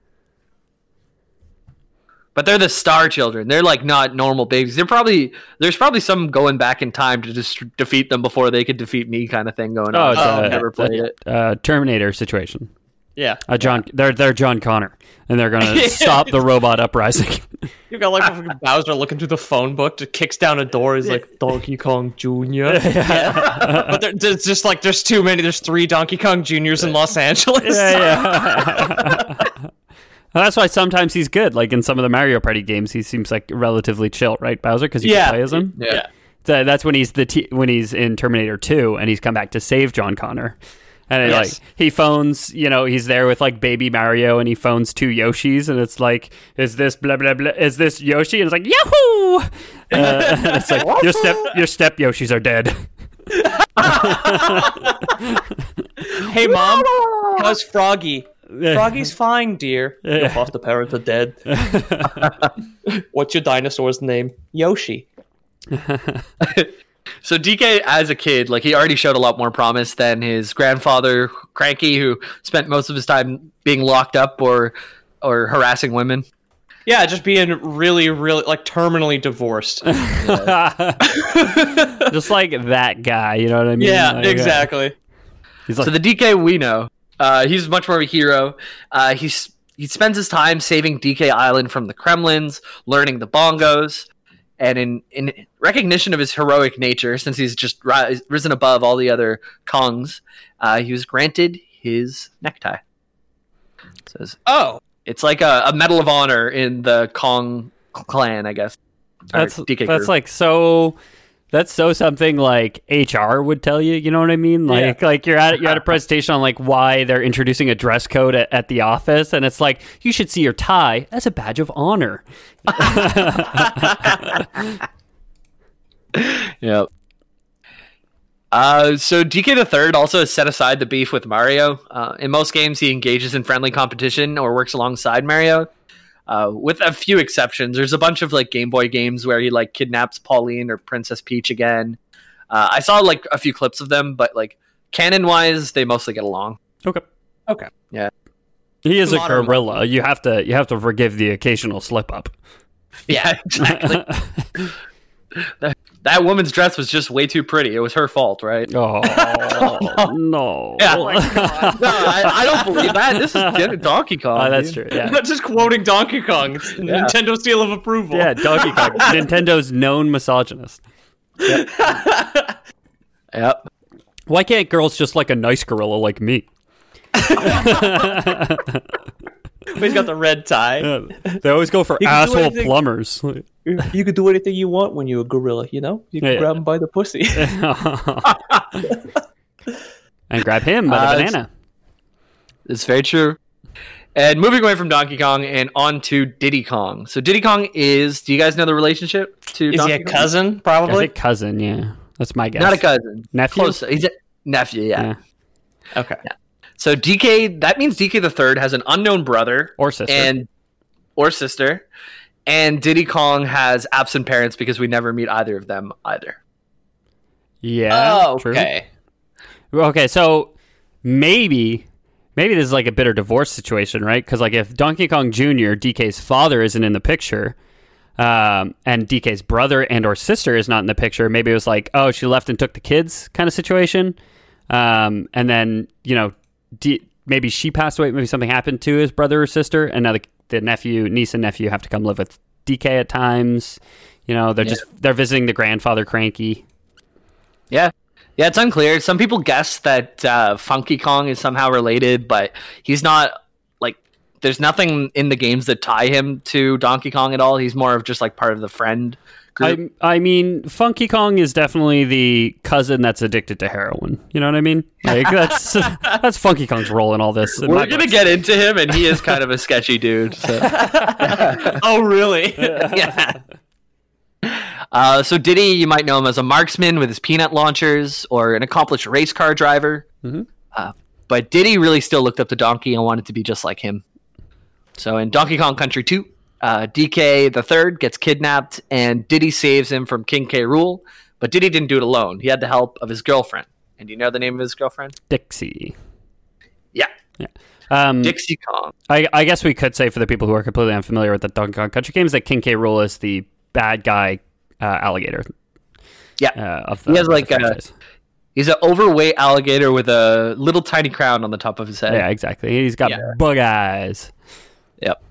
D: But they're the star children. They're like not normal babies. They're probably there's probably some going back in time to just defeat them before they could defeat me kind of thing going
C: Oh,
D: on.
C: it's
D: I've
C: a,
D: never played it.
C: uh, Terminator situation.
E: Yeah.
C: Uh, John, they're they're John Connor, and they're gonna stop the robot uprising.
E: You got like fucking Bowser looking through the phone book, just kicks down a door. He's like Donkey Kong Junior But there, there's just like there's too many. There's three Donkey Kong Juniors in Los Angeles.
C: yeah, yeah. Well, that's why sometimes he's good. Like in some of the Mario Party games, he seems like relatively chill, right, Bowser? Because you
E: Yeah.
C: can play as him.
D: Yeah.
C: So that's when he's the t- when he's in Terminator two, and he's come back to save John Connor. And it,
E: Yes.
C: like he phones, you know, he's there with like baby Mario, and he phones two Yoshis, and it's like, is this blah blah blah? Is this Yoshi? And it's like Yahoo! Uh, and it's like your step your step Yoshis are dead.
E: Hey, Mom, how's Froggy? Froggy's fine, dear. Your foster parents are dead. What's your dinosaur's name? Yoshi.
D: So D K as a kid, like he already showed a lot more promise than his grandfather Cranky, who spent most of his time being locked up or or harassing women.
E: Yeah, just being really, really like terminally divorced.
C: Just like that guy, you know what I mean?
E: Yeah,
C: Like, uh,
E: exactly.
C: he's like,
D: So the D K we know, uh, he's much more of a hero. Uh, he's he spends his time saving D K Island from the Kremlins, learning the bongos, and in, in recognition of his heroic nature, since he's just ri- risen above all the other Kongs, uh, he was granted his necktie. So it's,
E: Oh,
D: it's like a, a Medal of Honor in the Kong clan, I guess. Or
C: That's
D: D K
C: that's
D: crew.
C: like so. That's so something like H R would tell you. You know what I mean? Like,
E: Yeah.
C: like you're at you're at a presentation on like why they're introducing a dress code at, at the office, and it's like you should see your tie as a badge of honor.
D: Yep. Uh, so D K the Third also has set aside the beef with Mario. Uh, in most games, he engages in friendly competition or works alongside Mario. Uh, with a few exceptions, there's a bunch of like Game Boy games where he like kidnaps Pauline or Princess Peach again. Uh, I saw like a few clips of them, but like canon wise, they mostly get along.
C: Okay.
E: okay.
D: Yeah,
C: He is a
E: Modern
C: gorilla. You have to you have to forgive the occasional slip up.
D: yeah, exactly. that, that woman's dress was just way too pretty. It was her fault, right?
C: Oh no!
D: Yeah. Oh my God. No, I, I don't believe that. This is Gen- Donkey Kong.
C: Oh, that's
D: dude.
C: true. Yeah,
E: Not just quoting Donkey Kong. It's
D: Yeah.
E: Nintendo seal of approval.
C: yeah. Donkey Kong, Nintendo's known misogynist.
D: Yep.
C: Why can't girls just like a nice gorilla like me?
E: He's got the red tie.
C: Yeah, they always go for
E: You can do
C: asshole
E: anything.
C: plumbers.
E: You could do anything you want when you're a gorilla, you know? You can
C: Yeah.
E: grab him by the pussy.
C: And grab him by
D: Uh,
C: the
D: it's-
C: banana.
D: It's very true. And moving away from Donkey Kong and on to Diddy Kong. So Diddy Kong is, do you guys know the relationship to
E: Is
D: Donkey
E: he a
D: Kong?
E: cousin,
C: I
E: probably?
C: think cousin. Yeah, that's my guess.
D: Not a cousin.
C: Nephew?
D: Close. He's a nephew, yeah.
C: Yeah.
E: Okay.
D: So D K, that means D K the Third has an unknown brother
C: Or sister.
D: and or sister, and Diddy Kong has absent parents because we never meet either of them either.
C: Yeah.
E: Oh,
C: true.
E: okay.
C: Okay, so maybe maybe this is like a bitter divorce situation, right? Because like if Donkey Kong Junior, D K's father, isn't in the picture, um, and D K's brother and or sister is not in the picture, maybe it was like, oh, she left and took the kids kind of situation, um, and then you know, D- maybe she passed away, maybe something happened to his brother or sister, and now the, the nephew, niece, and nephew have to come live with D K at times. You know, they're
D: Yeah.
C: just they're visiting the grandfather cranky.
D: Yeah. Yeah, it's unclear. Some people guess that uh, Funky Kong is somehow related, but he's not, like, there's nothing in the games that tie him to Donkey Kong at all. He's more of just, like, part of the friend group.
C: I I mean, Funky Kong is definitely the cousin that's addicted to heroin. You know what I mean? Like that's that's Funky Kong's role in all this. in
D: We're
C: my
D: going to
C: books.
D: get into him, and he is kind of a sketchy dude. So.
E: Oh, really?
D: Yeah. Uh, so Diddy, you might know him as a marksman with his peanut launchers or an accomplished race car driver.
C: Mhm.
D: Uh, but Diddy really still looked up to Donkey and wanted to be just like him. So in Donkey Kong Country two, uh, D K the Third gets kidnapped and Diddy saves him from King K. Rool. But Diddy didn't do it alone. He had the help of his girlfriend. And do you know the name of his girlfriend?
C: Dixie.
D: Yeah,
C: Um,
D: Dixie Kong.
C: I, I guess we could say for the people who are completely unfamiliar with the Donkey Kong Country games that King K. Rool is the bad guy uh, alligator.
D: Yeah.
C: Uh, of the,
D: He has
C: of the
D: like a-
C: franchise.
D: He's an overweight alligator with a little tiny crown on the top of his head.
C: Yeah, exactly. He's got
D: Yeah.
C: bug eyes.
D: Yep.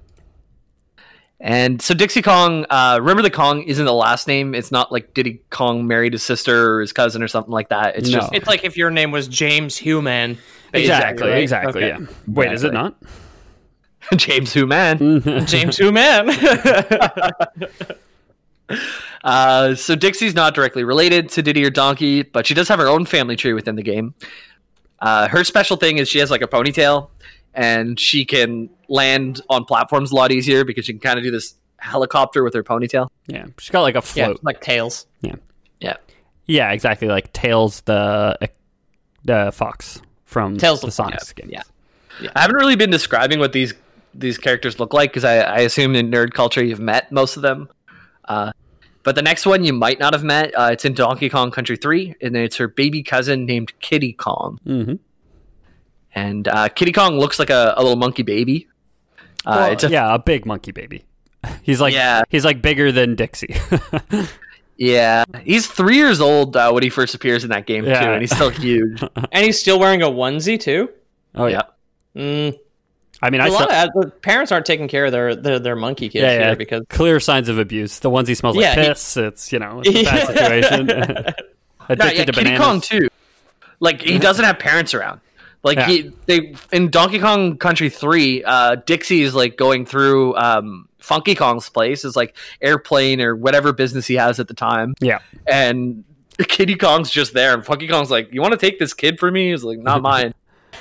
D: And so Dixie Kong, uh, remember the Kong isn't the last name. It's not like Diddy Kong married his sister or his cousin or something like that. It's
C: No.
D: just
E: It's like if your name was James Human.
C: Exactly.
E: right?
C: Exactly.
E: Okay.
C: Yeah. Wait, is it not?
D: James Who Man.
E: James Human.
D: Uh, so Dixie's not directly related to Diddy or Donkey, but she does have her own family tree within the game. Uh, her special thing is she has like a ponytail, and she can land on platforms a lot easier because she can kind of do this helicopter with her ponytail.
C: Yeah. She's got like a
E: yeah,
C: float.
E: like Tails.
C: Yeah.
D: Yeah.
C: Yeah, exactly. Like Tails the the fox from
E: Tails
C: the
E: the
C: Sonic
E: fox,
C: game.
E: yeah.
D: I haven't really been describing what these these characters look like because I, I assume in nerd culture you've met most of them. Uh, but the next one you might not have met. Uh, it's in Donkey Kong Country three, and it's her baby cousin named Kitty Kong.
C: Mm-hmm.
D: And uh, Kitty Kong looks like a, a little monkey baby. Uh,
C: Well,
D: it's a,
C: yeah, a big monkey baby. He's like
D: Yeah.
C: he's like bigger than Dixie.
D: yeah, he's three years old uh, when he first appears in that game
C: Yeah.
D: too, and he's still huge.
E: And he's still wearing a onesie, too?
C: oh yeah.
D: Yeah.
E: Mm,
C: I mean,
E: A
C: I
E: lot
C: saw,
E: of the parents aren't taking care of their their, their monkey kids
C: yeah, yeah,
E: here because
C: clear signs of abuse. The onesie smells like
E: Yeah, he-
C: piss. It's, you know, it's a bad situation.
D: No,
C: Addicted
D: yeah,
C: to
D: Kitty
C: bananas.
D: Kong too. Like he doesn't have parents around. Like
C: Yeah.
D: he, they in Donkey Kong Country three, uh, Dixie is like going through um, Funky Kong's place, is like airplane or whatever business he has at the time,
C: Yeah.
D: and Kitty Kong's just there, and Funky Kong's like, "You want to take this kid for me?" He's like, "Not mine."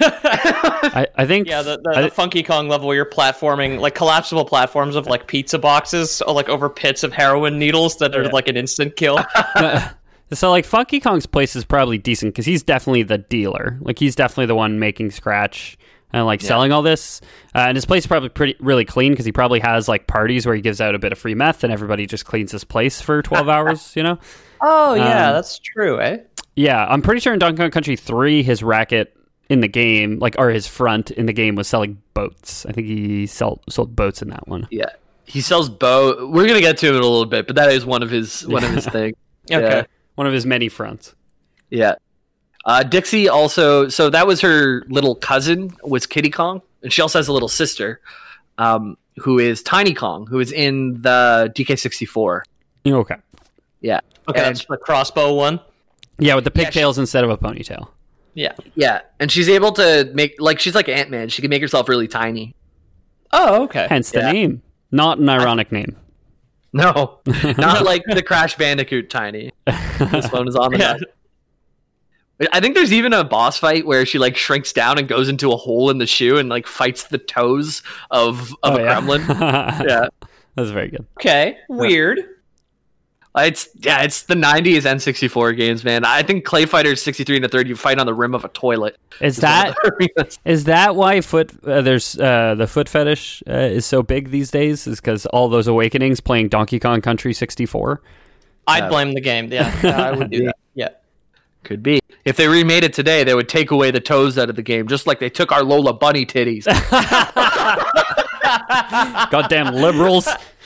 C: I, I think.
E: yeah, the, the,
C: I-
E: the Funky Kong level where you're platforming like collapsible platforms of like pizza boxes or like over pits of heroin needles that are
C: Yeah.
E: like an instant kill.
C: So, like, Funky Kong's place is probably decent because he's definitely the dealer. Like, he's definitely the one making scratch and, like, selling all this. Uh, and his place is probably pretty really clean because he probably has, like, parties where he gives out a bit of free meth and everybody just cleans his place for twelve hours, you know?
E: Oh yeah,
C: Um,
E: that's true, eh?
C: Yeah, I'm pretty sure in Donkey Kong Country three, his racket in the game, like, or his front in the game was selling boats. I think he sold, sold boats in that one.
D: Yeah, he sells bow. We're gonna get to it in a little bit, but that is one of his one of his things.
E: Okay.
D: Yeah.
C: One of his many fronts.
D: Yeah. Uh, Dixie also, so that was her little cousin, was Kitty Kong. And she also has a little sister, um, who is Tiny Kong, who is in the D K sixty-four.
C: Okay.
D: Yeah.
E: Okay,
D: And-
E: that's the crossbow one.
C: Yeah, with the
D: Yeah,
C: pigtails instead of a ponytail.
E: Yeah.
D: Yeah. And she's able to make, like, she's like Ant-Man. She can make herself really tiny.
E: Oh, okay.
C: Hence the
D: Yeah.
C: name. Not an ironic name.
D: No, not like the Crash Bandicoot tiny. This one is on the
E: Yeah.
D: net. I think there's even a boss fight where she like shrinks down and goes into a hole in the shoe and like fights the toes of of
C: Oh,
D: a
C: yeah.
D: gremlin. Yeah.
C: That's very good.
E: Okay, weird.
D: It's yeah, it's the nineties N sixty-four games, man. I think Clay Fighter's sixty-three and a third. You fight on the rim of a toilet.
C: Is
D: It's one
C: that
D: of the arenas.
C: is that why foot uh, there's uh, the foot fetish uh, is so big these days? Is because all those awakenings playing Donkey Kong Country sixty-four?
E: I'd
D: Uh,
E: blame the game. Yeah, yeah, I would do that. Yeah.
D: Could be. If they remade it today, they would take away the toes out of the game, just like they took our Lola Bunny titties.
C: Goddamn liberals!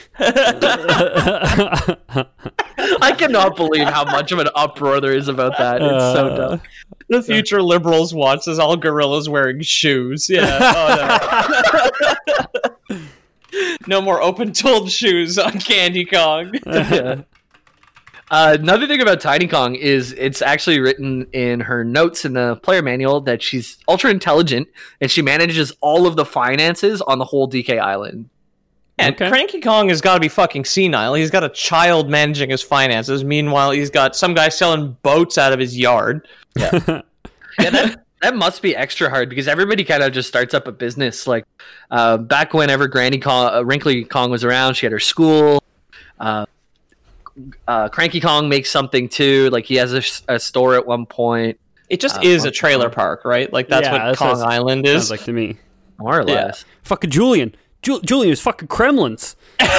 D: I cannot believe how much of an uproar there is about that. It's so
C: Uh,
D: dumb.
E: The future liberals wants is all gorillas wearing shoes. Yeah. Oh, no. No more open-toed shoes on Candy Kong.
D: Yeah. Uh, another thing about Tiny Kong is it's actually written in her notes in the player manual that she's ultra intelligent and she manages all of the finances on the whole D K Island.
E: And
C: Okay.
E: Cranky Kong has got to be fucking senile. He's got a child managing his finances. Meanwhile, he's got some guy selling boats out of his yard.
D: Yeah, that, that must be extra hard because everybody kind of just starts up a business. Like uh, back whenever Granny Kong, uh, Wrinkly Kong was around, she had her school. Uh, uh, Cranky Kong makes something too. Like he has a, a store at one point,
E: It just
D: Uh,
E: is a
D: Funky
E: trailer
D: Kong.
E: park, right? Like that's
C: Yeah,
E: what
C: that's
E: Kong
C: what it
E: Island is.
C: Sounds like to me.
D: more or
E: Yeah.
D: less.
C: Fucking Julian. Ju- Julian is fucking Kremlins.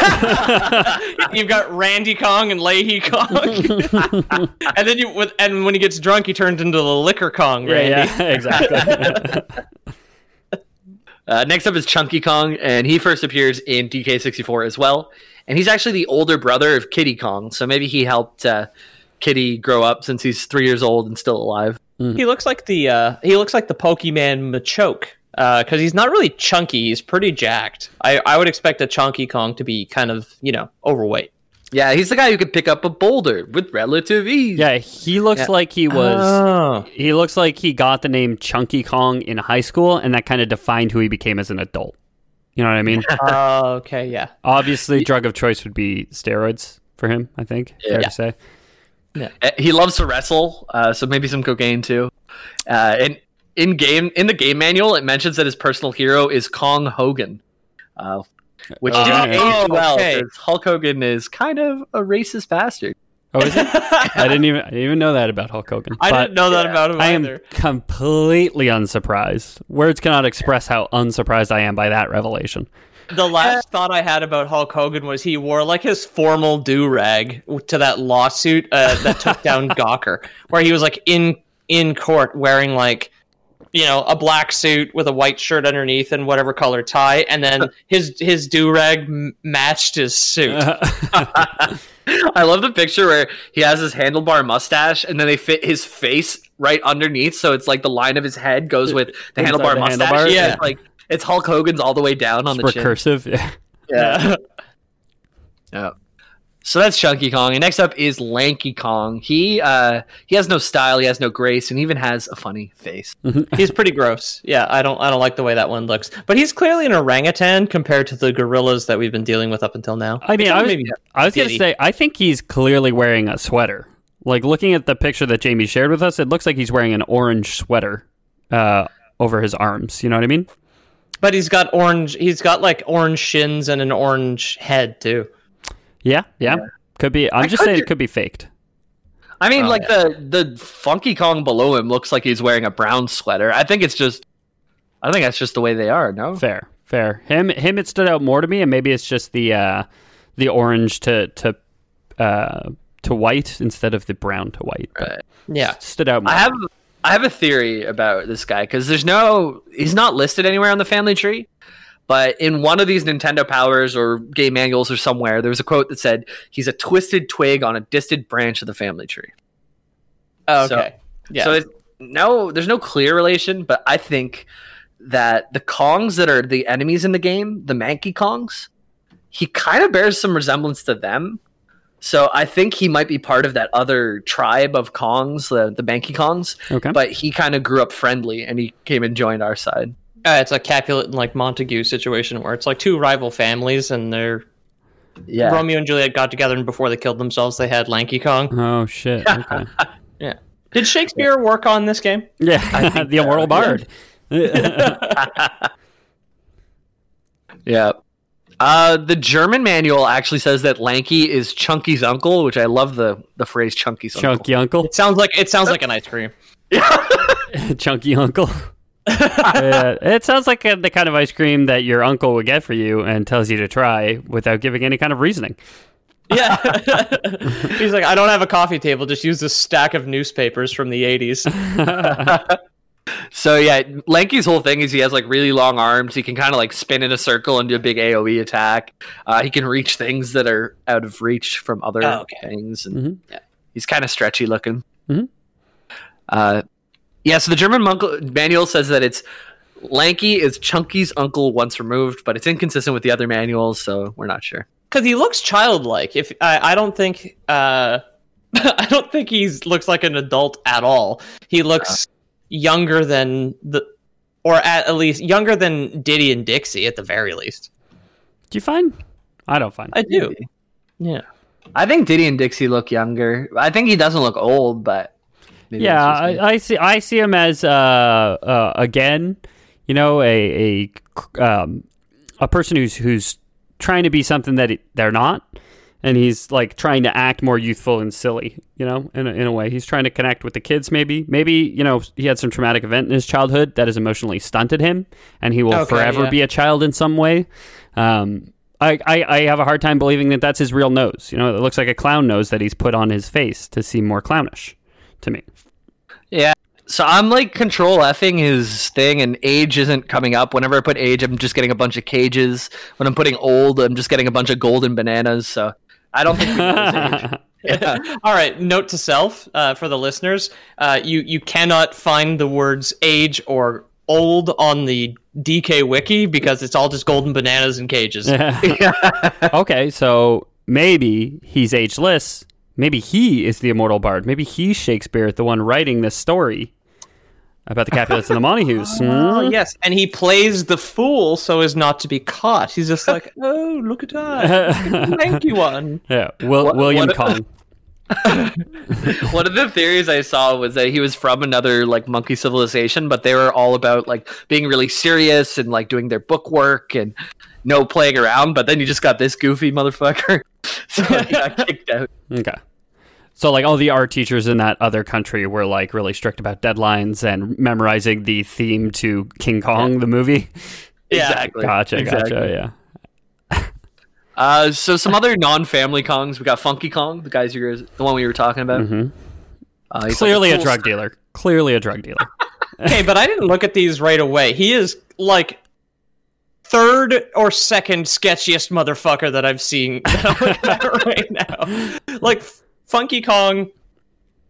E: You've got Randy Kong and Leahy Kong, and then you with and when he gets drunk, he turns into the Liquor Kong. Randy.
C: Yeah, yeah, exactly.
D: Uh, next up is Chunky Kong, and he first appears in D K sixty-four as well. And he's actually the older brother of Kitty Kong, so maybe he helped uh, Kitty grow up since he's three years old and still alive.
E: He looks like the uh, he looks like the Pokemon Machoke because he's not really chunky. He's pretty jacked. I, I would expect a Chunky Kong to be kind of you know overweight.
D: Yeah, he's the guy who could pick up a boulder with relative ease.
C: Yeah, he looks
D: Yeah.
C: like he was.
E: Oh.
C: He looks like he got the name Chunky Kong in high school, and that kind of defined who he became as an adult. You know what I mean?
E: Oh, okay, yeah.
C: Obviously, drug of choice would be steroids for him. I think fair
D: Yeah.
C: to say.
D: Uh, He loves to wrestle, uh, so maybe some cocaine too. Uh, and in game, in the game manual, it mentions that his personal hero is Kong Hogan, uh, which
C: Oh,
D: didn't
C: yeah.
D: age well
E: okay.
D: because Hulk Hogan is kind of a racist bastard.
C: Oh, is it? I didn't even I didn't even know that about Hulk Hogan.
E: I
C: But
E: didn't know that about him
C: I am
E: either.
C: completely unsurprised. Words cannot express how unsurprised I am by that revelation.
E: The last thought I had about Hulk Hogan was he wore like his formal do-rag to that lawsuit uh, that took down Gawker, where he was like in in court wearing like you know a black suit with a white shirt underneath and whatever color tie, and then his his do-rag m- matched his suit.
D: I love the picture where he has his handlebar mustache, and then they fit his face right underneath, so it's like the line of his head goes with the
C: Inside
D: handlebar
C: the
D: mustache.
C: handlebars?
D: Yeah,
E: Yeah.
D: it's like it's Hulk Hogan's all the way down on
C: It's
D: the
C: recursive. Yeah.
D: chin. Yeah. Yeah. So that's Chunky Kong. And next up is Lanky Kong. He uh, he has no style, he has no grace, and even has a funny face.
E: He's pretty gross. Yeah, I don't I don't like the way that one looks. But he's clearly an orangutan compared to the gorillas that we've been dealing with up until now.
C: I mean, I was,
E: Maybe
C: I was going to
E: Diddy.
C: say, I think he's clearly wearing a sweater. Like, looking at the picture that Jamie shared with us, it looks like he's wearing an orange sweater uh, over his arms. You know what I mean?
E: But he's got orange. He's got like orange shins and an orange head too.
C: Yeah, yeah. Could be. I'm
D: I
C: just
D: could
C: saying
D: ju-
C: it could be faked.
D: I mean,
E: Oh,
D: like
E: yeah.
D: the the Funky Kong below him looks like he's wearing a brown sweater. I think it's just, I think that's just the way they are. No,
C: Fair, fair. Him, him. It stood out more to me, and maybe it's just the uh, the orange to to uh, to white instead of the brown to white. But
D: Right.
E: Yeah.
C: it stood out more.
D: I have I have a theory about this guy because there's no, he's not listed anywhere on the family tree. But in one of these Nintendo Powers or game manuals or somewhere, there was a quote that said, he's a twisted twig on a distant branch of the family tree.
E: Oh,
D: So-
E: okay. yeah.
D: So it's, no, there's no clear relation, but I think that the Kongs that are the enemies in the game, the Manky Kongs, he kind of bears some resemblance to them. So I think he might be part of that other tribe of Kongs, the, the Manky Kongs,
C: Okay.
D: but he kind of grew up friendly and he came and joined our side.
E: Uh, it's a Capulet and like Montague situation where it's like two rival families and they're
D: Yeah.
E: Romeo and Juliet got together and before they killed themselves they had Lanky Kong.
C: Oh shit. Okay.
E: Yeah. Did Shakespeare work on this game?
C: Yeah, the immortal bard.
D: Yeah. Uh, the German manual actually says that Lanky is Chunky's uncle, which I love the, the phrase Chunky's uncle.
C: Chunky uncle.
E: It sounds like it sounds like an ice cream.
C: Chunky uncle. Yeah, it sounds like uh the kind of ice cream that your uncle would get for you and tells you to try without giving any kind of reasoning.
E: Yeah. He's like, I don't have a coffee table, just use this stack of newspapers from the eighties.
D: So yeah, Lanky's whole thing is he has like really long arms. He can kind of like spin in a circle and do a big A O E attack. Uh, he can reach things that are out of reach from other
E: Oh, okay.
D: things. And
C: Mhm.
D: yeah, he's kind of stretchy looking.
C: Mhm.
D: Uh, yeah, so the German monk- manual says that it's Lanky is Chunky's uncle once removed, but it's inconsistent with the other manuals, so we're not sure.
E: Because he looks childlike. If I, I don't think uh, I don't think he looks like an adult at all. He looks younger than the, or at, at least younger than Diddy and Dixie at the very least.
C: Do you find? I don't find.
E: I do. Yeah.
D: I think Diddy and Dixie look younger. I think he doesn't look old, but maybe
C: Yeah,
D: that's just me.
C: I, I see. I see him as uh, uh, again, you know, a a um, a person who's who's trying to be something that he, they're not, and he's like trying to act more youthful and silly. You know, in a, in a way, he's trying to connect with the kids. Maybe, maybe you know, he had some traumatic event in his childhood that has emotionally stunted him, and he will
E: Okay,
C: forever
E: yeah.
C: be a child in some way. Um, I, I, I have a hard time believing that that's his real nose. You know, it looks like a clown nose that he's put on his face to seem more clownish to me.
D: Yeah. So I'm like control effing his thing, and age isn't coming up. Whenever I put age, I'm just getting a bunch of cages. When I'm putting old, I'm just getting a bunch of golden bananas. So I don't think we know his age. Yeah.
E: All right. Note to self uh, for the listeners: uh, you you cannot find the words age or old on the D K wiki because it's all just golden bananas and cages.
C: Okay, so maybe he's ageless. Maybe he is the immortal bard. Maybe he's Shakespeare, the one writing this story about the Capulets and the Montagues.
E: Oh,
C: Hmm?
E: yes, and he plays the fool so as not to be caught. He's just like, oh, look at that. Thank you, one.
C: Yeah, Will,
D: What-
C: William
D: what-
C: Kong.
D: One of the theories I saw was that he was from another like monkey civilization, but they were all about like being really serious and like doing their book work and no playing around. But then you just got this goofy motherfucker, so he got kicked out.
C: Okay. So, like, all the art teachers in that other country were, like, really strict about deadlines and memorizing the theme to King Kong, the movie?
E: Yeah.
D: Exactly.
C: Gotcha,
D: Exactly.
C: gotcha, yeah.
D: Uh, so some other non-family Kongs. We got Funky Kong, the guys you guys, the one we were talking about.
C: Mhm.
D: Uh, he's
C: Clearly
D: like
C: a
D: cool
C: drug
D: star-
C: dealer. Clearly a drug dealer.
E: Okay, but I didn't look at these right away. He is like third or second sketchiest motherfucker that I've seen that I'm looking at right now. Like Funky Kong,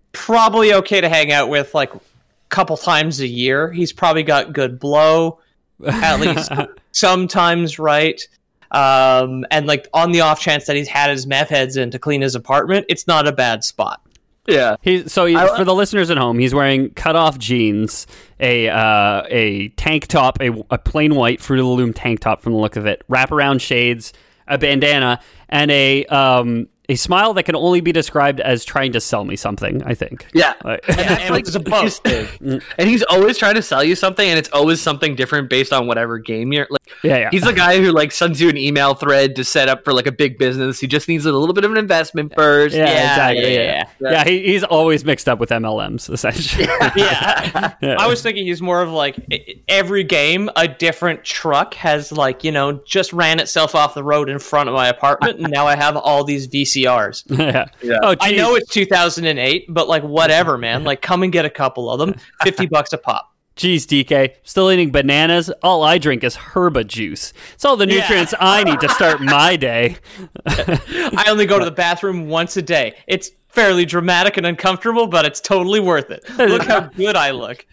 E: probably okay to hang out with like a couple times a year. He's probably got good blow. at least sometimes right. Um, and like on the off chance that he's had his meth heads in to clean his apartment, it's not a bad spot.
D: Yeah.
C: He, so he,
D: I,
C: for the listeners at home, he's wearing cut-off jeans, a uh, a tank top, a, a plain white Fruit of the Loom tank top from the look of it, wraparound shades, a bandana, and a um, a smile that can only be described as trying to sell me something, I think.
D: Yeah.
C: Like,
E: And, and it's a boat.
D: and he's always trying to sell you something, and it's always something different based on whatever game you're like.
C: yeah, yeah.
D: He's the guy who like sends you an email thread to set up for like a big business. He just needs a little bit of an investment first.
C: Yeah,
E: Yeah,
C: exactly.
E: yeah,
C: Yeah,
E: yeah.
C: yeah. he, he's always mixed up with M L Ms, essentially.
E: Yeah.
C: Yeah.
E: I was thinking he's more of like e- every game, a different truck has like, you know, just ran itself off the road in front of my apartment, and now I have all these V C Rs.
C: yeah.
D: Yeah.
C: Oh,
E: I
C: geez.
E: know it's two thousand eight, but like whatever, man. Like come and get a couple of them. fifty bucks a pop.
C: Geez, D K, still eating bananas? All I drink is herba juice. It's all the
E: Yeah.
C: nutrients I need to start my day.
E: I only go to the bathroom once a day. It's fairly dramatic and uncomfortable, but it's totally worth it. Look how good I look.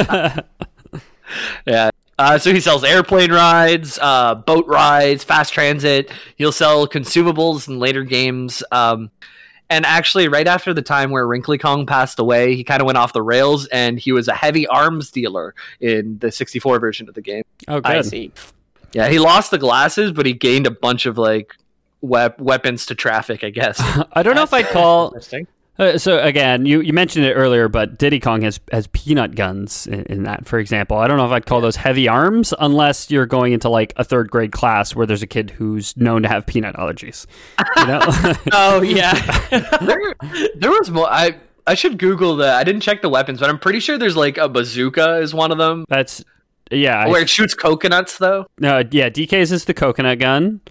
D: Yeah. Uh, so he sells airplane rides, uh, boat rides, fast transit. He'll sell consumables in later games. Um, and actually, right after the time where Wrinkly Kong passed away, he kind of went off the rails, and he was a heavy arms dealer in the sixty-four version of the game.
C: Oh,
E: I
C: good.
E: see.
D: Yeah, he lost the glasses, but he gained a bunch of like wep- weapons to traffic, I guess.
C: I don't know if I'd call.
E: Interesting.
C: Uh, so again, you, you mentioned it earlier, but Diddy Kong has has peanut guns in, in that, for example. I don't know if I'd call those heavy arms unless you're going into like a third grade class where there's a kid who's known to have peanut allergies. You know?
E: Oh yeah.
D: there, there was more. I I should Google that. I didn't check the weapons, but I'm pretty sure there's like a bazooka is one of them.
C: That's yeah. I-
D: Where it shoots coconuts, though.
C: No, yeah, D K's is the coconut gun.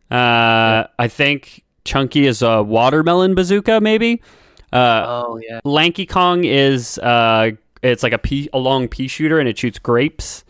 C: Uh, I think Chunky is a watermelon bazooka, maybe. Uh,
D: Oh yeah.
C: Lanky Kong is uh, it's like a pea, a long pea shooter, and it shoots grapes.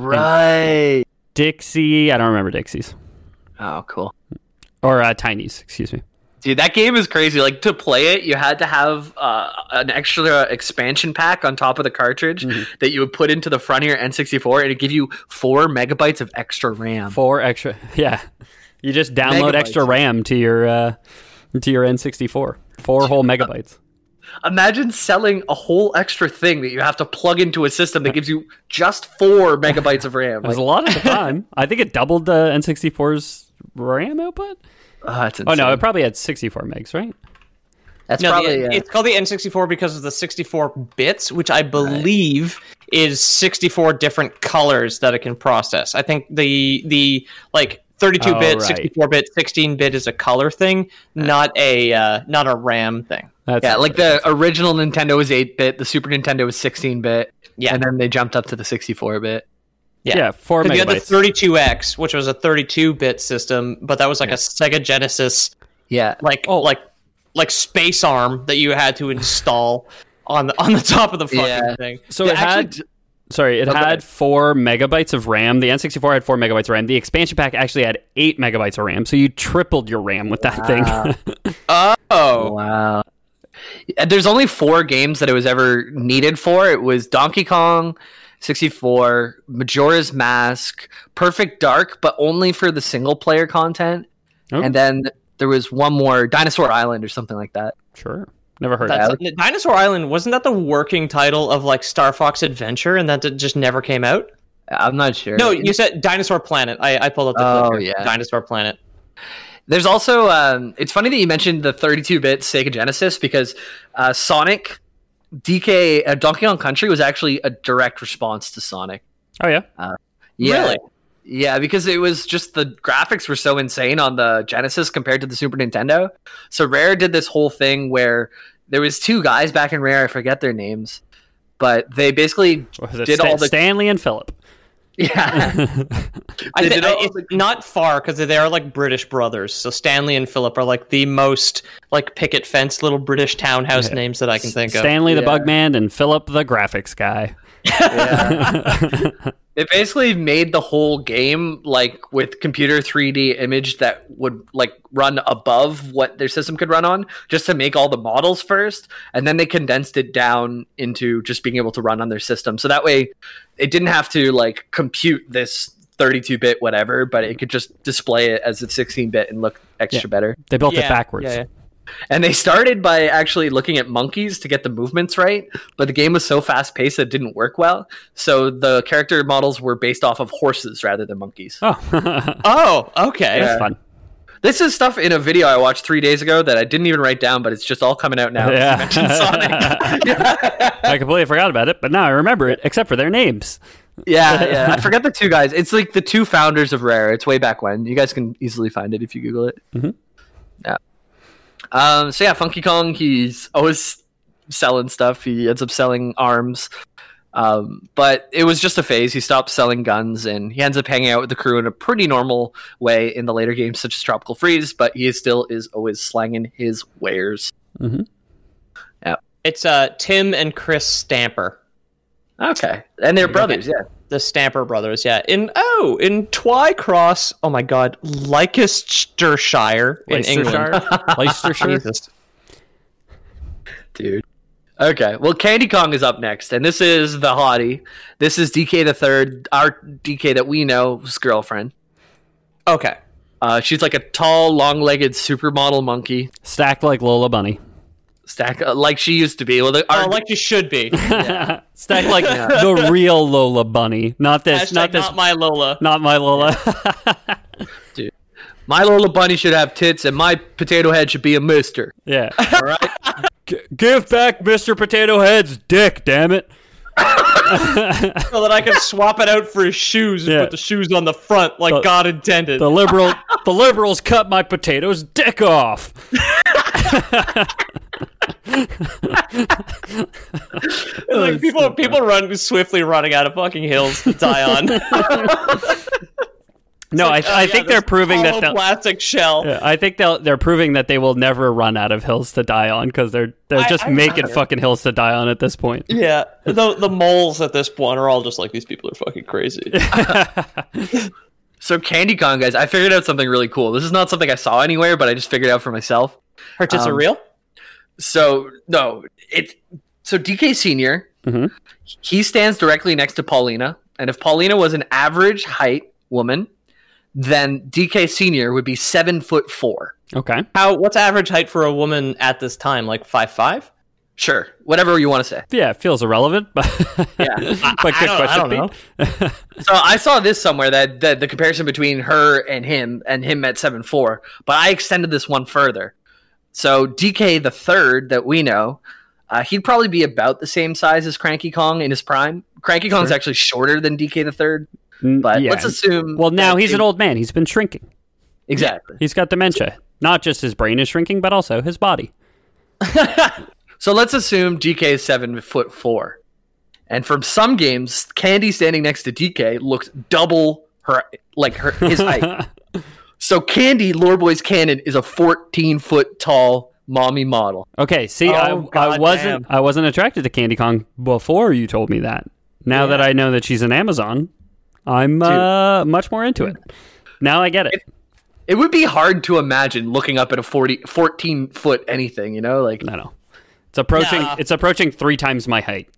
D: Right.
C: Dixie, I don't remember Dixie's
D: Oh, cool.
C: or uh, Tiny's. Excuse me.
D: Dude, that game is crazy. Like, to play it, you had to have uh, an extra expansion pack on top of the cartridge
C: Mm-hmm.
D: that you would put into the front of your N sixty-four, and it'd give you four megabytes of extra RAM.
C: Four extra, yeah. You just download
D: Megabytes.
C: extra RAM to your uh, to your N sixty-four. Four whole megabytes.
D: Imagine selling a whole extra thing that you have to plug into a system that gives you just four megabytes of RAM.
C: It was
D: Like,
C: a lot at the time. I think it doubled the N sixty-four's RAM output.
D: oh, that's
C: Oh
D: insane.
C: no, it probably had sixty-four megs, right?
D: That's
E: No,
D: probably
E: the,
D: yeah.
E: it's called the N sixty-four because of the sixty-four bits, which I believe is sixty-four different colors that it can process. I think the the like thirty-two bit,
C: Oh, right.
E: sixty-four bit, sixteen bit is a color thing, not a uh, not a RAM thing.
C: That's
D: Yeah, like the original Nintendo was eight bit, the Super Nintendo was sixteen bit,
E: Yeah.
D: and then they jumped up to the sixty-four bit.
C: yeah,
E: Yeah.
C: four
E: 'Cause you had the
C: megabytes.
E: thirty-two X, which was a thirty-two bit system, but that was like a Sega Genesis,
D: Yeah.
E: like
C: Oh.
E: like like space arm that you had to install on the on the top of the fucking
D: Yeah.
E: thing.
C: So
D: Yeah,
C: it had.
D: actually-
C: Sorry, it
D: Okay.
C: had four megabytes of RAM. The N sixty-four had four megabytes of RAM. The expansion pack actually had eight megabytes of RAM. So you tripled your RAM with that thing.
E: Oh,
D: Wow. There's only four games that it was ever needed for. It was Donkey Kong sixty-four, Majora's Mask, Perfect Dark, but only for the single player content.
C: Oh.
D: And then there was one more, Dinosaur Island or something like that.
C: Sure, never heard
E: That's,
C: of that.
E: Dinosaur Island, wasn't that the working title of like Star Fox Adventure, and that it just never came out?
D: I'm not sure.
E: No, you said Dinosaur Planet. I, I pulled up the
D: Oh,
E: clicker.
D: yeah.
E: Dinosaur Planet.
D: There's also, um, it's funny that you mentioned the thirty-two bit Sega Genesis because uh, Sonic, D K, uh, Donkey Kong Country was actually a direct response to Sonic.
C: Oh yeah,
D: Yeah.
E: Really?
D: Yeah, because it was just the graphics were so insane on the Genesis compared to the Super Nintendo. So Rare did this whole thing where there was two guys back in Rare, I forget their names, but they basically
C: Or was it
D: did
C: Sta-
D: all the
C: Stanley and Philip.
D: yeah.
E: I
D: They
E: thi-
D: did
E: I-
D: all
E: it's
D: the-
E: not far because they are like British brothers. So Stanley and Philip are like the most like picket fence little British townhouse names that I can think of.
C: Stanley the
D: Yeah.
C: Bugman and Philip the graphics guy.
D: Yeah. It basically made the whole game like with computer three D image that would like run above what their system could run on, just to make all the models first, and then they condensed it down into just being able to run on their system. So that way it didn't have to like compute this thirty-two bit whatever, but it could just display it as a sixteen bit and look extra
C: Yeah.
D: better.
C: They built
E: Yeah,
C: it backwards.
E: yeah, yeah.
D: And they started by actually looking at monkeys to get the movements right, but the game was so fast paced that it didn't work well. So the character models were based off of horses rather than monkeys.
C: Oh,
E: Oh, okay.
C: that's
D: Yeah.
C: fun.
D: This is stuff in a video I watched three days ago that I didn't even write down, but it's just all coming out now.
C: Yeah.
D: You mentioned Sonic.
C: I completely forgot about it, but now I remember it, except for their names.
D: yeah, yeah. I forgot the two guys. It's like the two founders of Rare. It's way back when. You guys can easily find it if you Google it.
C: Mhm.
D: Yeah. Um, so yeah, Funky Kong, he's always selling stuff. He ends up selling arms. Um, but it was just a phase. He stopped selling guns, and he ends up hanging out with the crew in a pretty normal way in the later games, such as Tropical Freeze, but he still is always slanging his wares.
C: Mm-hmm.
E: It's uh, Tim and Chris Stamper.
D: Okay. And they're brothers, yeah.
E: The Stamper brothers, yeah. In oh, in Twycross, oh my god, Leicestershire in England.
C: Leicestershire.
E: Jesus.
D: Dude. Okay, well, Candy Kong is up next, and this is the hottie. This is D K the third, our D K that we know's girlfriend.
E: Okay.
D: Uh, she's like a tall, long-legged supermodel monkey,
C: Stacked like Lola Bunny.
D: stack uh, like she used to be. Well, the, our,
E: Oh, like you should be.
C: Stacked like the real Lola Bunny. Not this,
E: Hashtag
C: not this,
E: not my Lola.
C: not my Lola.
D: my Lola Bunny should have tits, and my potato head should be a mister.
C: Yeah.
D: All right.
C: G- give back Mister Potato Head's dick, damn it.
E: So that I can swap it out for his shoes and
C: Yeah.
E: put the shoes on the front like
C: The-
E: God intended.
C: The liberal, the liberals cut my potato's dick off.
E: like people, people run swiftly running out of fucking hills to die on.
C: No, I,
E: Oh,
C: I
E: yeah,
C: think they're
E: this
C: proving that
E: hollow
C: they'll,
E: plastic shell.
C: yeah, I think they'll, they're proving that they will never run out of hills to die on because they're they're
E: I-
C: just
E: I-
C: making fucking hills to die on at this point.
E: Yeah, the the moles at this point are all just like, these people are fucking crazy.
D: So Candy Kong, guys, I figured out something really cool. This is not something I saw anywhere, but I just figured out for myself.
E: Her tits
D: Um,
E: are real?
D: So no, it. So D K Senior,
C: Mhm.
D: he stands directly next to Paulina, and if Paulina was an average height woman, then D K Senior would be seven foot four.
C: Okay.
E: How? What's average height for a woman at this time? Like five five?
D: Sure, whatever you want to say.
C: Yeah, it feels irrelevant, but
D: Yeah.
C: but
E: I
C: good
E: don't- I
C: question.
E: don't
C: Pete.
D: So I saw this somewhere that, that the comparison between her and him, and him at seven four, but I extended this one further. So D K the third that we know, uh, he'd probably be about the same size as Cranky Kong in his prime. Cranky Kong's actually shorter than D K the third,
C: Mm,
D: but
C: yeah.
D: let's assume.
C: Well, now
D: that
C: he's
D: they-
C: an old man. He's been shrinking.
D: Exactly.
C: He's got dementia. Not just his brain is shrinking, but also his body.
D: So let's assume D K is seven foot four, and from some games, Candy standing next to D K looks double her, like her his height. So Candy, Lore Boy's canon, is a fourteen foot tall mommy model.
C: Okay, see,
E: Oh,
C: I, I
E: God
C: wasn't
E: damn.
C: I wasn't attracted to Candy Kong before you told me that. Now that I know that she's an Amazon, I'm uh, much more into it. Now I get it.
D: It would be hard to imagine looking up at a forty, fourteen foot anything, you know, like
C: I know. It's approaching.
E: Nah.
C: It's approaching three times my height.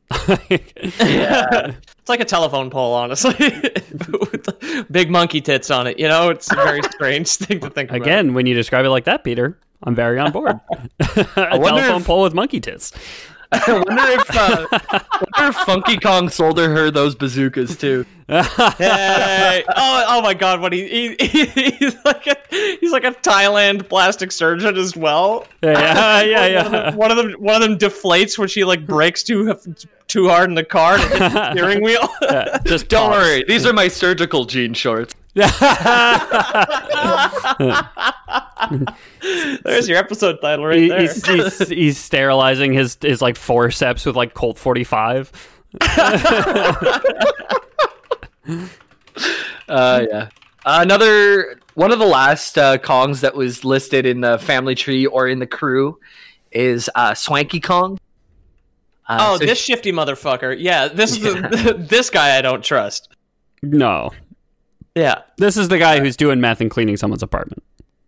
E: It's like a telephone pole, honestly. With big monkey tits on it. You know, it's a very strange thing to think about.
C: Again, when you describe it like that, Peter, I'm very on board. a
D: wonder
C: telephone
D: if-
C: pole with monkey tits.
D: I wonder if uh, I wonder if Funky Kong sold her those bazookas too.
E: Hey. Oh, oh my God! What he, he, he he's like a he's like a Thailand plastic surgeon as well.
C: Yeah, yeah, yeah.
E: One of, them, one of them one of them deflates when she like breaks too too hard in the car and it hits the steering wheel.
C: Yeah, just
D: Don't
C: pops.
D: worry, these are my surgical jean shorts.
E: There's your episode title right
C: He-
E: there.
C: he's, he's, he's sterilizing his his like forceps with like Colt forty-five.
D: Uh, yeah. Uh, another one of the last uh, Kongs that was listed in the family tree or in the crew is uh, Swanky Kong. Uh,
E: Oh,
D: so
E: this shifty motherfucker. Yeah, this is the, this guy I don't trust.
C: No.
E: Yeah.
C: This is the guy who's doing meth and cleaning someone's apartment.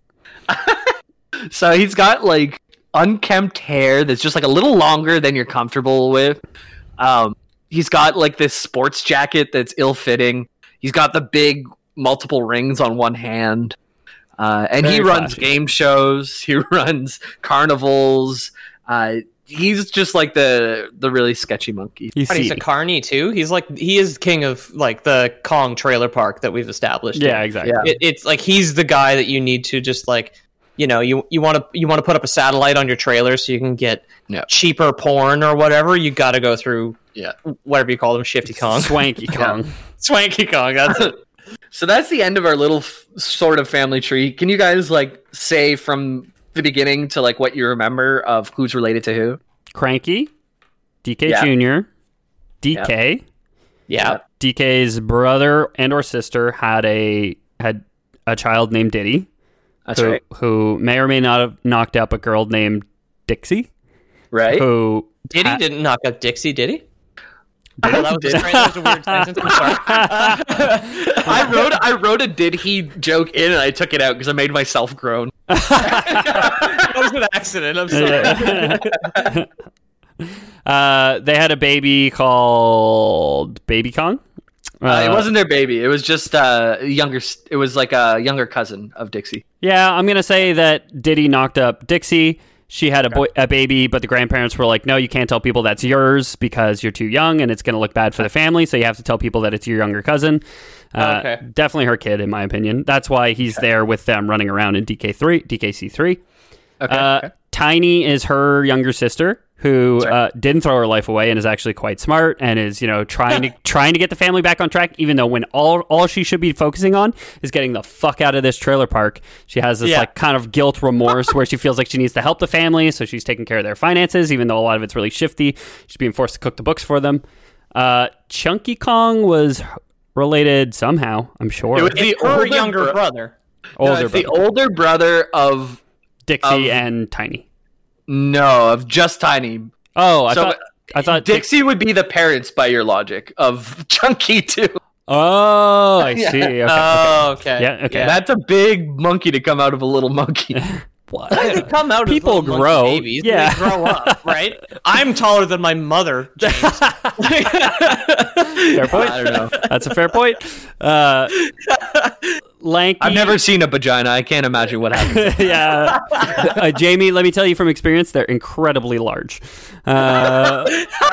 D: So he's got like unkempt hair that's just like a little longer than you're comfortable with. Um, he's got like this sports jacket that's ill-fitting. He's got the big multiple rings on one hand. Uh, and
C: Very
D: he runs
C: flashy.
D: game shows. He runs carnivals. Uh, he's just like the the really sketchy monkey.
C: He's
E: But he's a
C: seedy.
E: carny too. He's like he is king of like the Kong trailer park that we've established.
C: Yeah,
E: here.
C: exactly.
D: Yeah.
E: It, it's like he's the guy that you need to just like you know you you want to you want to put up a satellite on your trailer so you can get
D: Yeah.
E: cheaper porn or whatever. You got to go through
D: Yeah.
E: whatever you call them, Shifty Kong,
C: Swanky Kong.
E: Swanky Kong. That's it.
D: So that's the end of our little f- sort of family tree. Can you guys like say from the beginning to like what you remember of who's related to who?
C: Cranky, D K
D: Yeah.
C: Junior, D K,
E: Yeah.
C: D K's brother and or sister had a had a child named Diddy,
D: That's
C: who,
D: right.
C: who may or may not have knocked up a girl named Dixie,
D: Right?
C: who
E: Did he
C: ha-
E: didn't knock up Dixie? Did he? Oh, that was a strange, that was a weird sentence. I'm sorry.
D: I wrote I wrote a did he joke in and I took it out because I made myself groan.
E: That was an accident. I'm sorry.
C: uh, they had a baby called Baby Kong.
D: Uh, it wasn't their baby. It was just uh, younger. s- It was like a younger cousin of Dixie.
C: Yeah, I'm gonna say that Diddy knocked up Dixie. She had a boy, a baby, but the grandparents were like, "No, you can't tell people that's yours because you're too young, and it's gonna look bad for the family. So you have to tell people that it's your younger cousin." Uh,
E: Okay.
C: Definitely her kid, in my opinion. That's why he's there with them, running around in D K three, D K C three.
D: Okay.
C: Uh,
D: okay.
C: Tiny is her younger sister who
D: That's right.
C: uh, didn't throw her life away and is actually quite smart and is, you know, trying to trying to get the family back on track. Even though when all all she should be focusing on is getting the fuck out of this trailer park, she has this
E: Yeah.
C: like kind of guilt remorse where she feels like she needs to help the family, so she's taking care of their finances, even though a lot of it's really shifty. She's being forced to cook the books for them. Uh, Chunky Kong was related somehow, I'm sure.
D: It was the
E: It's her
D: older
E: younger
D: bro-
E: brother.
D: No,
C: Older
D: it's the
C: brother.
D: older brother of
C: Dixie
D: of-
C: and Tiny.
D: no of just Tiny.
C: Oh, I
D: So,
C: thought I thought
D: Dixie would be the parents by your logic of Chunky too.
C: Oh, I
D: Yeah.
C: see. Okay.
E: Oh, okay.
C: Yeah, okay.
D: That's a big monkey to come out of a little monkey.
C: What?
E: They come out as
C: People
E: little monkey
C: grow.
E: babies.
C: Yeah.
E: They grow up, right? I'm taller than my mother, James.
C: Fair point.
D: I don't know.
C: That's a fair point. Uh, lanky.
D: I've never seen a vagina. I can't imagine what happens.
C: yeah. Uh, Jamie, let me tell you from experience, they're incredibly large. Uh,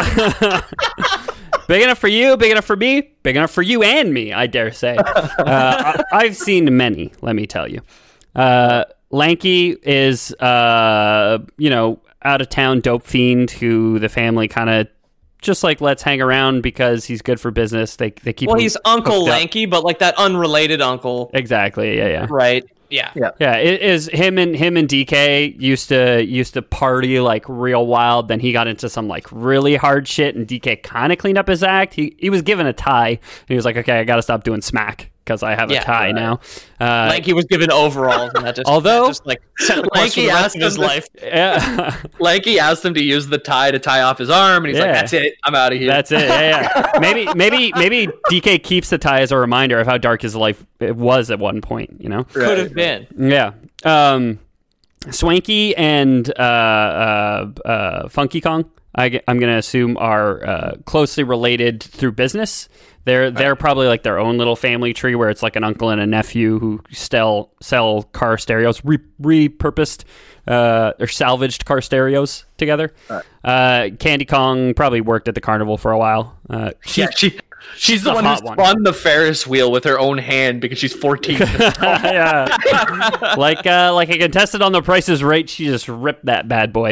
C: big enough for you, big enough for me, big enough for you and me, I dare say. Uh, I- I've seen many, let me tell you. Uh, Lanky is, uh, you know, out of town dope fiend who the family kind of just like lets hang around because he's good for business. They they keep
E: Well,
C: him
E: he's Uncle
C: hooked up.
E: Lanky, but like that unrelated uncle,
C: Exactly. Yeah, yeah.
E: right? Yeah.
D: Yeah.
C: Yeah, it is him and him and D K used to used to party like real wild. Then he got into some like really hard shit, and D K kind of cleaned up his act. He he was given a tie, and he was like, "Okay, I got to stop doing smack because I have a
E: Yeah,
C: tie
E: right.
C: now." Uh,
E: Lanky was given overalls, and that just
C: Although-
E: that just like set the course for
D: Lanky
E: the rest
D: asked
E: of his
D: him to-
E: life.
C: yeah,
D: Lanky asked him to use the tie to tie off his arm, and he's
C: Yeah.
D: like, "That's it. I'm out of here."
C: that's it. Yeah, yeah. Maybe maybe maybe D K keeps the tie as a reminder of how dark his life it was at one point. You know.
D: Right.
E: Could have been.
C: Yeah. Um, Swanky and uh, uh, uh, Funky Kong, I, am going to assume, are uh, closely related through business. They're they're probably like their own little family tree where it's like an uncle and a nephew who sell sell car stereos, re- repurposed uh, or salvaged car stereos together. Uh, Candy Kong probably worked at the carnival for a while. Uh,
D: Yeah, she, she's the
C: the
D: one who
C: hot one.
D: spun the Ferris wheel with her own hand because she's fourteen.
C: yeah, like uh, like a contestant on The Price is Right, she just ripped that bad boy.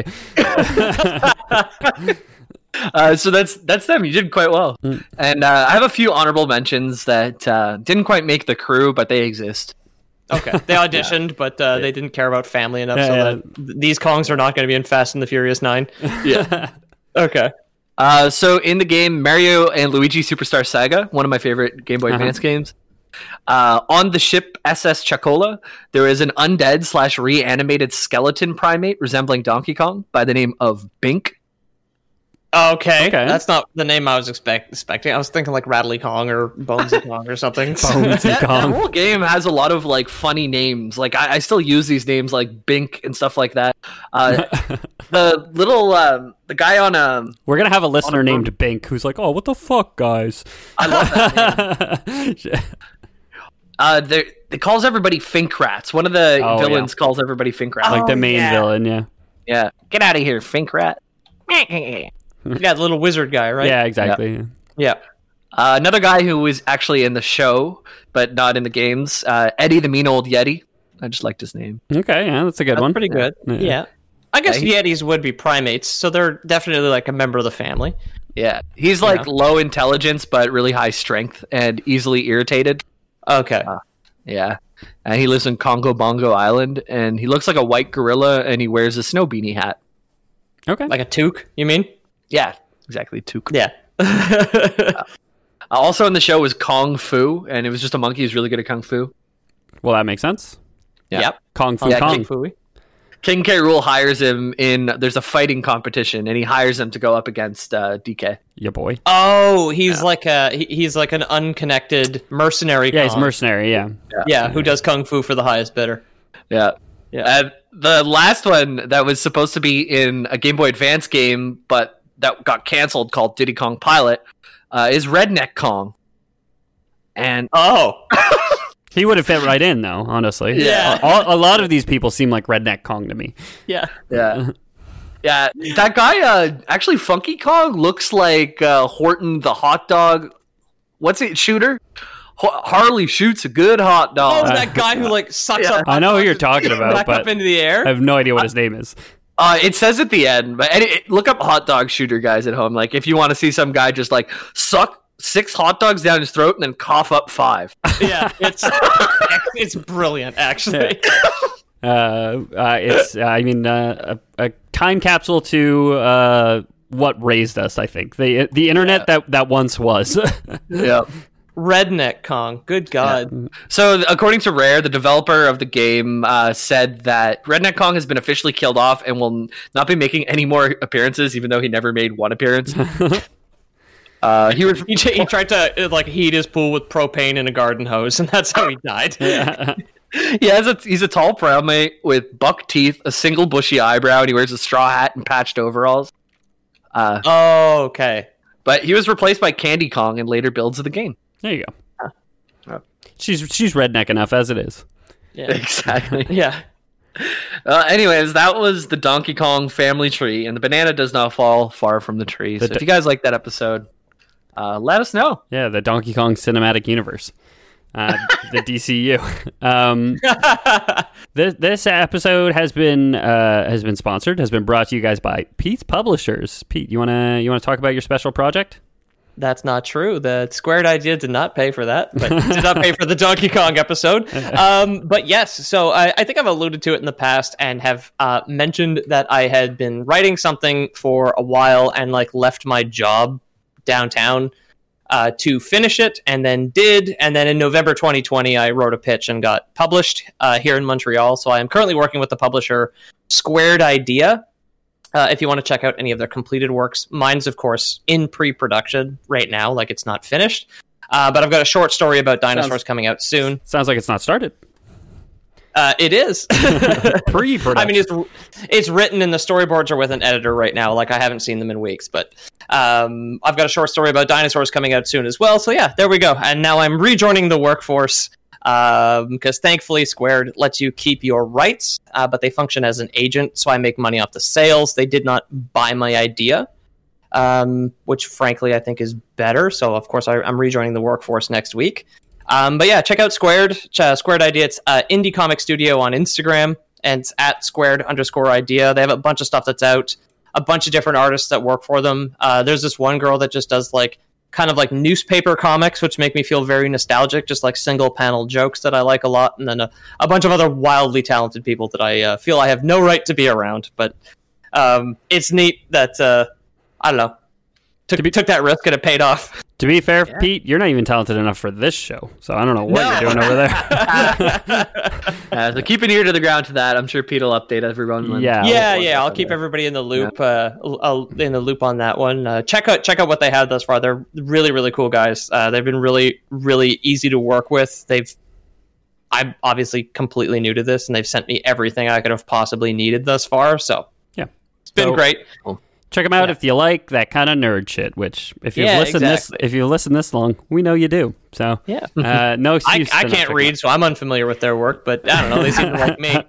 D: Uh, so that's that's them. You did quite well. And uh, I have a few honorable mentions that uh, didn't quite make the crew, but they exist.
E: Okay, they auditioned, but uh, they didn't care about family enough,
C: Yeah,
E: so
C: yeah.
E: that th- these Kongs are not going to be in Fast and the Furious Nine.
D: Yeah.
E: Okay.
D: Uh, so in the game, Mario and Luigi Superstar Saga, one of my favorite Game Boy
C: Uh-huh.
D: Advance games. Uh, on the ship S S Chacola, there is an undead slash reanimated skeleton primate resembling Donkey Kong by the name of Bink.
E: Okay.
C: Okay.
E: That's not the name I was expect- expecting. I was thinking like Rattly Kong or Bonesy Kong or something.
C: Bonesy
D: that, that
C: Kong.
D: whole game has a lot of like funny names. Like I, I still use these names like Bink and stuff like that. Uh, the little um, the guy on um,
C: We're gonna have a listener
D: a
C: named Bink who's like, "Oh, what the fuck, guys?"
D: I love that name. uh, they it calls everybody Finkrats. One of the
C: Oh,
D: villains calls everybody Finkrats.
C: like the
E: Oh,
C: main
E: yeah.
C: villain, yeah,
D: yeah, get out of here, Finkrat.
E: Yeah, the little wizard guy, right?
C: yeah, exactly.
E: Yeah.
D: Uh, another guy who was actually in the show, but not in the games, uh, Eddie the Mean Old Yeti. I just liked his name.
C: Okay, yeah, that's a good
E: That's
C: one.
E: pretty good.
C: Yeah.
E: Yeah. I guess
D: Yeah,
E: Yetis would be primates, so they're definitely like a member of the family.
D: Yeah, he's like
E: Yeah.
D: low intelligence but really high strength and easily irritated.
E: Okay.
D: Yeah, and he lives in Congo Bongo Island, and he looks like a white gorilla, and he wears a snow beanie hat.
C: Okay,
E: Like a toque, you mean?
D: Yeah, exactly. Too cool.
E: Yeah.
D: Uh, also in the show was Kung Fu, and it was just a monkey who's really good at Kung Fu.
C: well, that makes sense.
D: Yeah.
E: Yep.
C: Kung Fu
D: Yeah,
C: Kong.
E: King Fooey.
D: King K. Rool hires him in. There's a fighting competition, and he hires him to go up against uh, D K.
C: Yeah, boy.
E: Oh, he's like a he, he's like an unconnected mercenary.
C: Yeah, he's
E: Kong.
C: mercenary. Yeah.
E: Yeah, who does kung fu for the highest bidder?
D: Yeah.
E: Yeah.
D: Uh, the last one that was supposed to be in a Game Boy Advance game, but that got canceled, called Diddy Kong Pilot, uh, is Redneck Kong. And
E: Oh,
C: He would have fit right in, though. Honestly,
E: Yeah.
C: A, a lot of these people seem like Redneck Kong to me.
E: yeah.
D: yeah, yeah, that guy. Uh, actually, Funky Kong looks like uh, Horton the hot dog. What's it? Shooter. Ho- Harley shoots a good hot
E: Oh,
D: dog.
E: that guy who like sucks
D: Yeah.
E: up.
C: I know who you're
E: and
C: talking
E: back
C: about, but
E: up into the air.
C: I have no idea what his name is.
D: Uh, it says at the end, but any, look up hot dog shooter, guys at home. Like, if you want to see some guy just like suck six hot dogs down his throat and then cough up five.
E: Yeah, it's it's brilliant actually.
C: Uh, uh, it's, uh, I mean, uh, a, a time capsule to uh, what raised us. I think the the internet that that once was.
D: Yeah.
E: Redneck Kong. Good God.
D: So, according to Rare, the developer of the game uh, said that Redneck Kong has been officially killed off and will n- not be making any more appearances, even though he never made one appearance. uh, he was
E: He, he tried to uh, like heat his pool with propane in a garden hose, and that's how he died.
D: he has a he's a tall primate with buck teeth, a single bushy eyebrow, and he wears a straw hat and patched overalls. Uh,
E: Oh, okay.
D: but he was replaced by Candy Kong in later builds of the game.
C: There you go.
D: Oh.
C: She's she's redneck enough as it is.
E: Yeah.
D: Exactly.
E: Yeah.
D: Uh, anyways, that was the Donkey Kong family tree, and the banana does not fall far from the tree.
C: The
D: So
C: d-
D: if you guys like that episode, uh, let us know.
C: Yeah, the Donkey Kong cinematic universe, uh, the D C U. Um, this this episode has been uh, has been sponsored, has been brought to you guys by Pete's Publishers. Pete, you wanna you wanna talk about your special project?
E: That's not true. The Squared Idea did not pay for that, but did not pay for the Donkey Kong episode. Um, but yes, so I, I think I've alluded to it in the past and have uh, mentioned that I had been writing something for a while and like left my job downtown uh, to finish it, and then did. And then in November twenty twenty, I wrote a pitch and got published uh, here in Montreal. So I am currently working with the publisher Squared Idea. Uh, if you want to check out any of their completed works, mine's, of course, in pre-production right now, like it's not finished. Uh, but I've got a short story about dinosaurs
C: Sounds-
E: coming out soon.
C: Sounds like it's not started.
E: Uh, it is.
C: Pre-production.
E: I mean, it's it's written and the storyboards are with an editor right now. Like, I haven't seen them in weeks, but um, I've got a short story about dinosaurs coming out soon as well. So yeah, there we go. And now I'm rejoining the workforce because thankfully Squared lets you keep your rights, uh, but they function as an agent, so I make money off the sales. They did not buy my idea, um, which frankly I think is better. So of course I, I'm rejoining the workforce next week. Um, but yeah, check out Squared, uh, Squared Idea. It's uh, Indie Comic Studio on Instagram, and it's at Squared underscore Idea. They have a bunch of stuff that's out, a bunch of different artists that work for them. Uh, there's this one girl that just does like kind of like newspaper comics, which make me feel very nostalgic, just like single panel jokes that I like a lot, and then a, a bunch of other wildly talented people that I uh, feel I have no right to be around. But um, it's neat that uh, I don't know. took
C: To be-
E: took that risk and it paid off.
C: To be fair, Pete, you're not even talented enough for this show, so I don't know what
E: No.
C: you're doing over there.
D: Uh, so keep an ear to the ground to that. I'm sure Pete will update everyone. When,
C: Yeah.
E: Yeah,
D: when-
E: yeah. I'll keep everybody in the loop. Uh, I'll, in the loop on that one. Uh, check out check out what they have thus far. They're really really cool guys. Uh, they've been really really easy to work with. They've I'm obviously completely new to this, and they've sent me everything I could have possibly needed thus far. So
C: Yeah.
E: it's been
C: So-
E: great.
C: Check them out
E: Yeah.
C: if you like that kind of nerd shit. Which, if you've
E: Yeah,
C: listened
E: exactly.
C: this, if you listen this long, we know you do. So
E: Yeah.
C: uh, no
E: I,
C: excuse.
E: I
C: to not
E: can't
C: check
E: read, so I'm unfamiliar with their work. But I don't know. They seem to like me.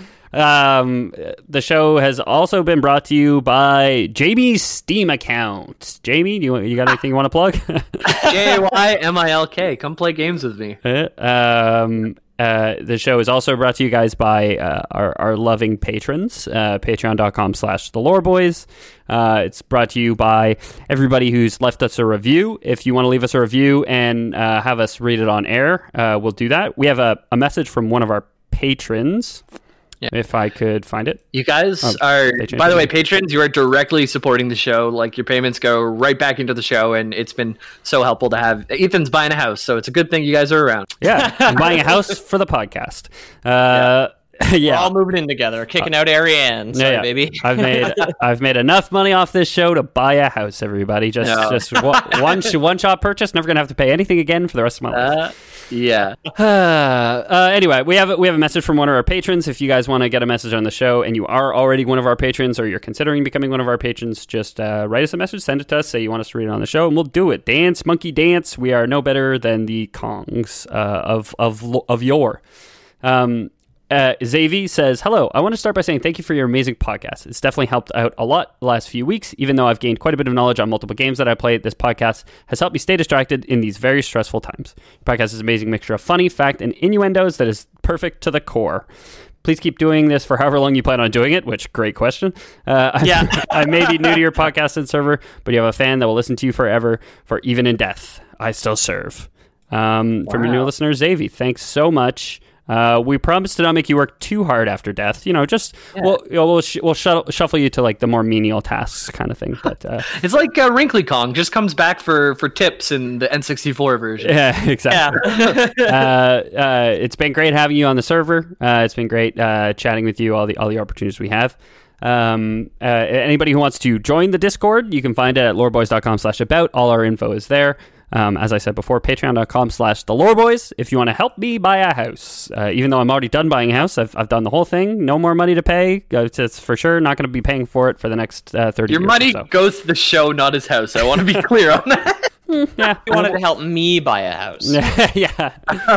C: Um, the show has also been brought to you by Jamie's Steam account. Jamie, do you you got anything you want to plug?
D: J A Y M I L K. Come play games with me.
C: um, uh, the show is also brought to you guys by uh, our, our loving patrons, uh, patreon.com slash the lore boys. Uh, it's brought to you by everybody who's left us a review. If you want to leave us a review and uh, have us read it on air, uh, we'll do that. We have a, a message from one of our patrons.
D: Yeah.
C: If I could find it.
D: You guys
C: Oh,
D: are,
C: patron,
D: by the way,
C: patron.
D: patrons, you are directly supporting the show. Like, your payments go right back into the show, and it's been so helpful to have. Ethan's buying a house, so it's a good thing you guys are around.
C: Yeah, I'm buying a house for the podcast. Uh, yeah.
E: We're all moving in together, kicking out Ariane. Sorry,
C: Yeah, yeah.
E: baby.
C: I've made I've made enough money off this show to buy a house. Everybody, just
D: No.
C: just one one, sh- one shot purchase. Never gonna have to pay anything again for the rest of my life.
D: Uh, yeah.
C: Uh, anyway, we have we have a message from one of our patrons. If you guys want to get a message on the show and you are already one of our patrons, or you're considering becoming one of our patrons, just uh, write us a message, send it to us, say you want us to read it on the show, and we'll do it. Dance, monkey, dance. We are no better than the Kongs uh, of of lo- of yore. Um, Uh, Xavi says, hello, I want to start by saying thank you for your amazing podcast. It's definitely helped out a lot the last few weeks. Even though I've gained quite a bit of knowledge on multiple games that I played, this podcast has helped me stay distracted in these very stressful times. Your podcast is an amazing mixture of funny, fact, and innuendos that is perfect to the core. Please keep doing this for however long you plan on doing it, which, great question. Uh,
E: Yeah.
C: I may be new to your podcast and server, but you have a fan that will listen to you forever, for even in death, I still serve. Um, From your new listener, Xavi, thanks so much. Uh, we promise to not make you work too hard after death. You know, just we'll you know, we'll, sh- we'll shuttle, shuffle you to like the more menial tasks, kind of thing. But uh,
D: It's like uh, Wrinkly Kong just comes back for, for tips in the N sixty-four version.
C: yeah, exactly. uh, uh, it's been great having you on the server. Uh, it's been great uh, chatting with you. All the all the opportunities we have. Um, uh, anybody who wants to join the Discord, you can find it at loreboys.com slash about. All our info is there. Um, as I said before, patreon.com slash the lore boys. If you want to help me buy a house, uh, even though I'm already done buying a house, I've, I've done the whole thing. No more money to pay. Uh, it's, it's for sure not going to be paying for it for the next uh, thirty
D: Your
C: years.
D: money
C: or so.
D: goes to the show, not his house. I want to be clear on that.
C: Yeah.
E: You wanted to help me buy a house.
C: yeah.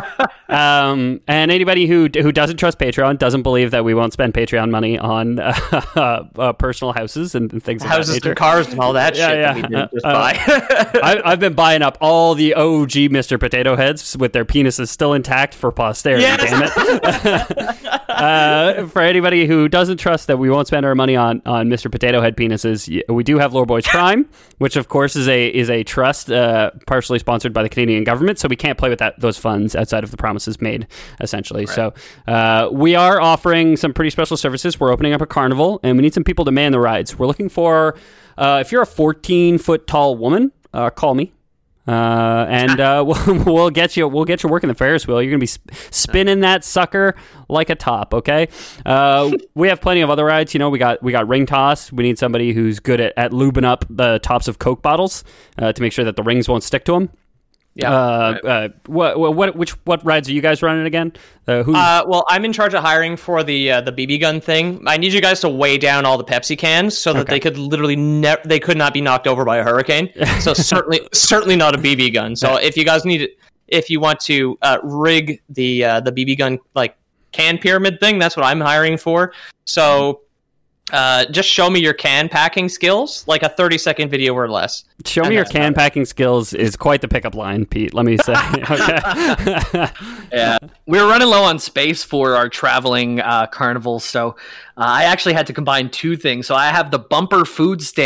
C: Um, and anybody who who doesn't trust Patreon, doesn't believe that we won't spend Patreon money on uh, uh, personal houses and, and things like
E: Houses
C: that nature.
E: and cars and all that
C: Yeah,
E: shit
C: yeah.
E: that we didn't just
C: Uh,
E: buy.
C: I, I've been buying up all the O G Mister Potato Heads with their penises still intact for posterity.
E: Yes.
C: Damn it! uh, for anybody who doesn't trust that we won't spend our money on, on Mister Potato Head penises, y- we do have Lore Boys Prime, which of course is a is a trust uh, partially sponsored by the Canadian government, so we can't play with that those funds outside of the promises made, essentially. So uh, we are offering some pretty special services. We're opening up a carnival, and we need some people to man the rides. We're looking for uh, if you're a fourteen foot tall woman, uh, call me. Uh, and uh, we'll, we'll get you. We'll get you working the Ferris wheel. You're gonna be sp- spinning that sucker like a top. Okay. Uh, we have plenty of other rides. You know, we got we got ring toss. We need somebody who's good at, at lubing up the tops of Coke bottles uh, to make sure that the rings won't stick to them.
D: Yeah.
C: Uh, uh, what what which what rides are you guys running again? Uh, who?
E: Uh, well, I'm in charge of hiring for the uh, the B B gun thing. I need you guys to weigh down all the Pepsi cans so that
C: Okay.
E: they could literally never they could not be knocked over by a hurricane. So certainly certainly not a B B gun. So if you guys need it, if you want to uh, rig the uh, the B B gun like can pyramid thing, that's what I'm hiring for. So uh, just show me your can packing skills, like a thirty second video or less.
C: Show me
E: and
C: your
E: that's
C: can
E: about it.
C: packing skills is quite the pickup line, Pete. Let me say. Okay.
D: Yeah, we were running low on space for our traveling uh, carnival, so uh, I actually had to combine two things. So I have the bumper food stand,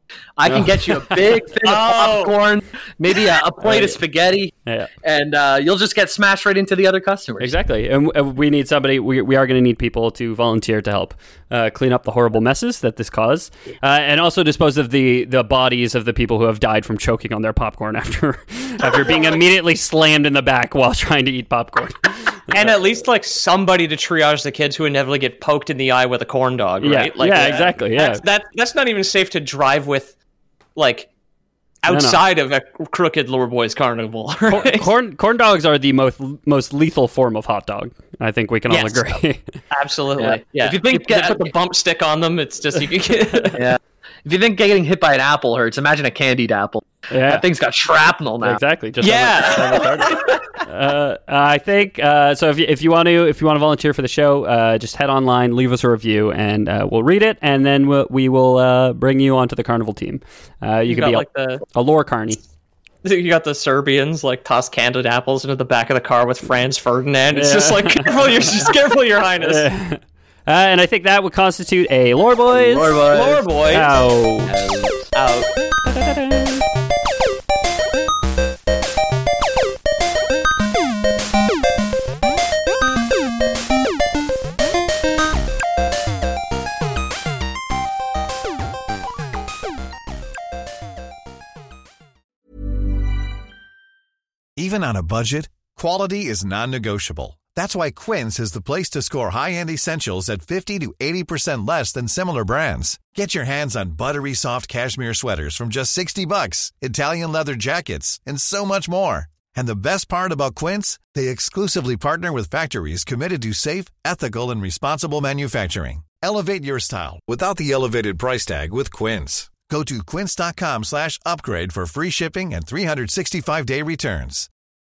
D: I can get you a big thing of
E: Oh.
D: popcorn, maybe a, a plate of spaghetti,
C: Yeah.
D: and uh, you'll just get smashed right into the other customers.
C: Exactly. And w- we need somebody, we, we are going to need people to volunteer to help uh, clean up the horrible messes that this caused, uh, and also dispose of the, the bodies of the people who have died from choking on their popcorn after after being immediately slammed in the back while trying to eat popcorn.
E: And at least like somebody to triage the kids who inevitably get poked in the eye with a corn dog,
C: Yeah.
E: right? Like,
C: Yeah,
E: uh,
C: exactly, yeah.
E: That's, that, that's not even safe to drive with, like, outside of a crooked Lure Boys carnival. Right?
C: Corn corn dogs are the most most lethal form of hot dog. I think we can all
E: Yes.
C: agree.
E: Absolutely.
D: Yeah.
E: Yeah.
D: If you think-
E: they put the bump stick on them, it's just you can get.
D: Yeah. If you think getting hit by an apple hurts, imagine a candied apple.
C: Yeah.
D: That thing's got shrapnel now.
C: Exactly. Just
E: Yeah.
C: uh, I think uh, so. If you, if you want to if you want to volunteer for the show, uh, just head online, leave us a review, and uh, we'll read it, and then we'll, we will uh, bring you onto the carnival team. Uh, you,
E: You
C: can
E: got
C: be
E: like
C: a,
E: the
C: a lore carny.
E: you got the Serbians like toss candied apples into the back of the car with Franz Ferdinand. It's
C: Yeah.
E: just like careful, your just careful, Your Highness.
C: Uh, and I think that would constitute a lore boys.
D: Lore Boys.
E: Lore Boys.
C: Out.
E: Out.
F: Even on a budget, quality is non-negotiable. That's why Quince is the place to score high-end essentials at fifty to eighty percent less than similar brands. Get your hands on buttery soft cashmere sweaters from just sixty bucks, Italian leather jackets, and so much more. And the best part about Quince, they exclusively partner with factories committed to safe, ethical, and responsible manufacturing. Elevate your style without the elevated price tag with Quince. Go to quince.com slash upgrade for free shipping and three sixty-five day returns.